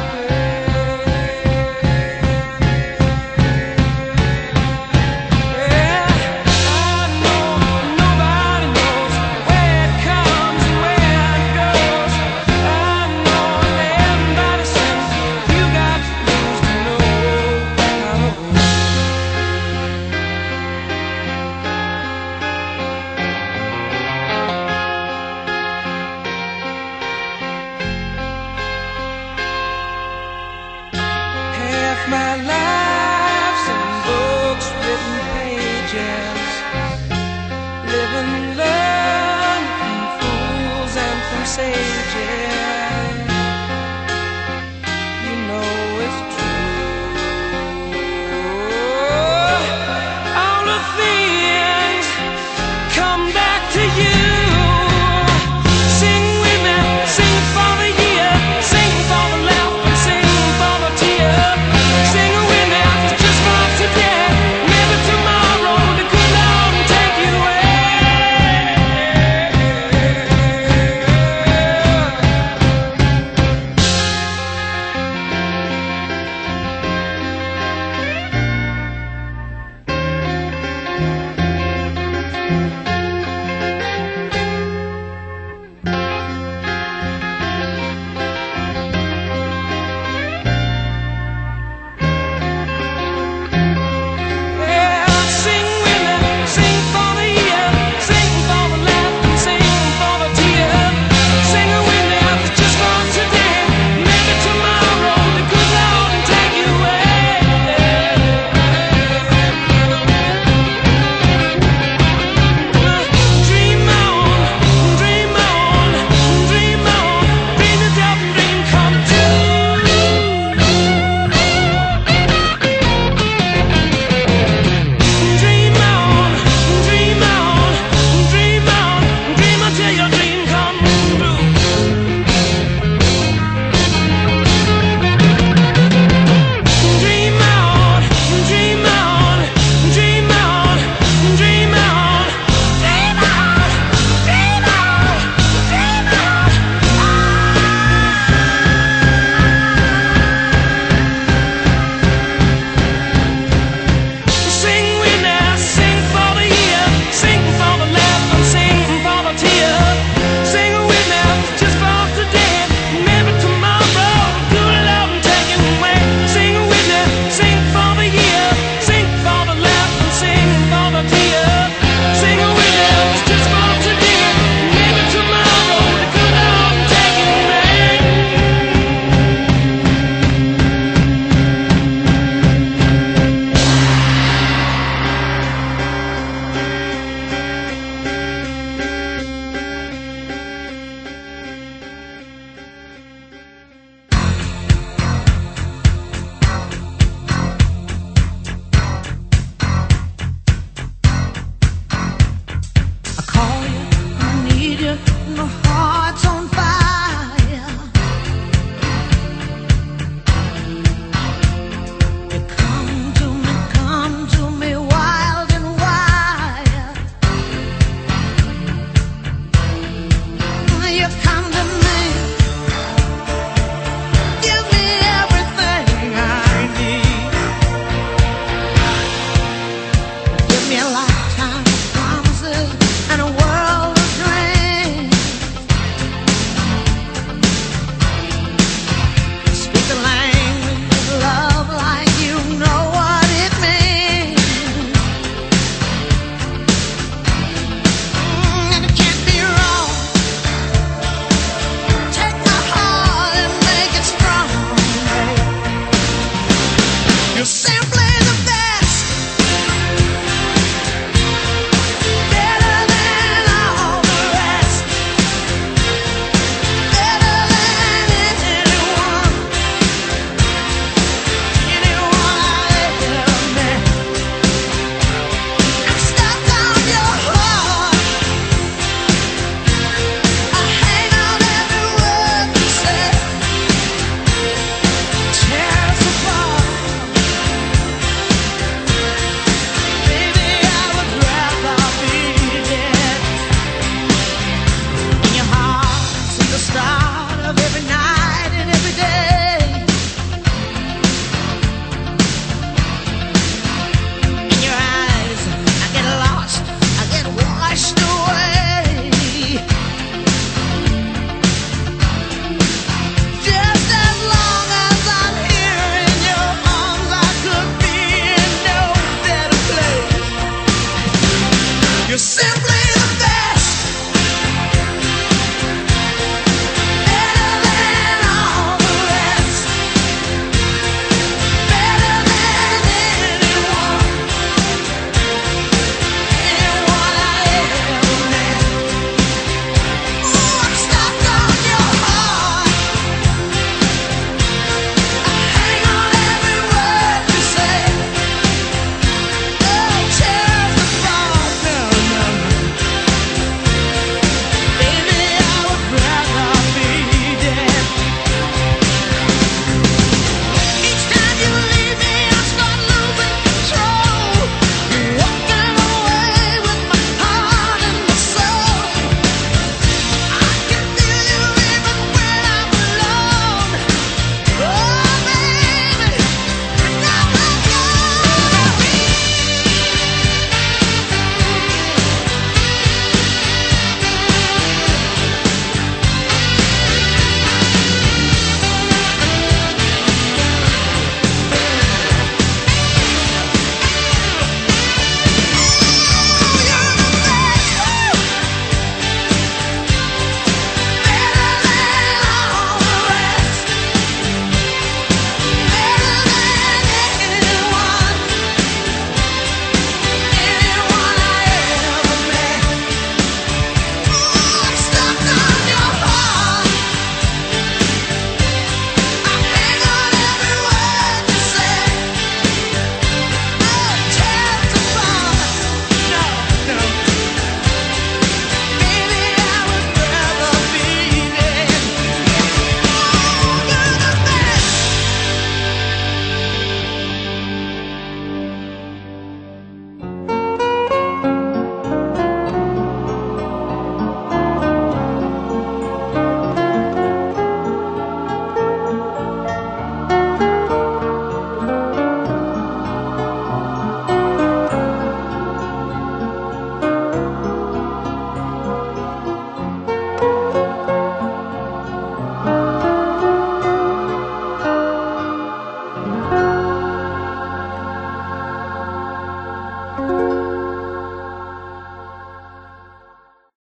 My life's in books, written pages, living, learn from fools and from sages.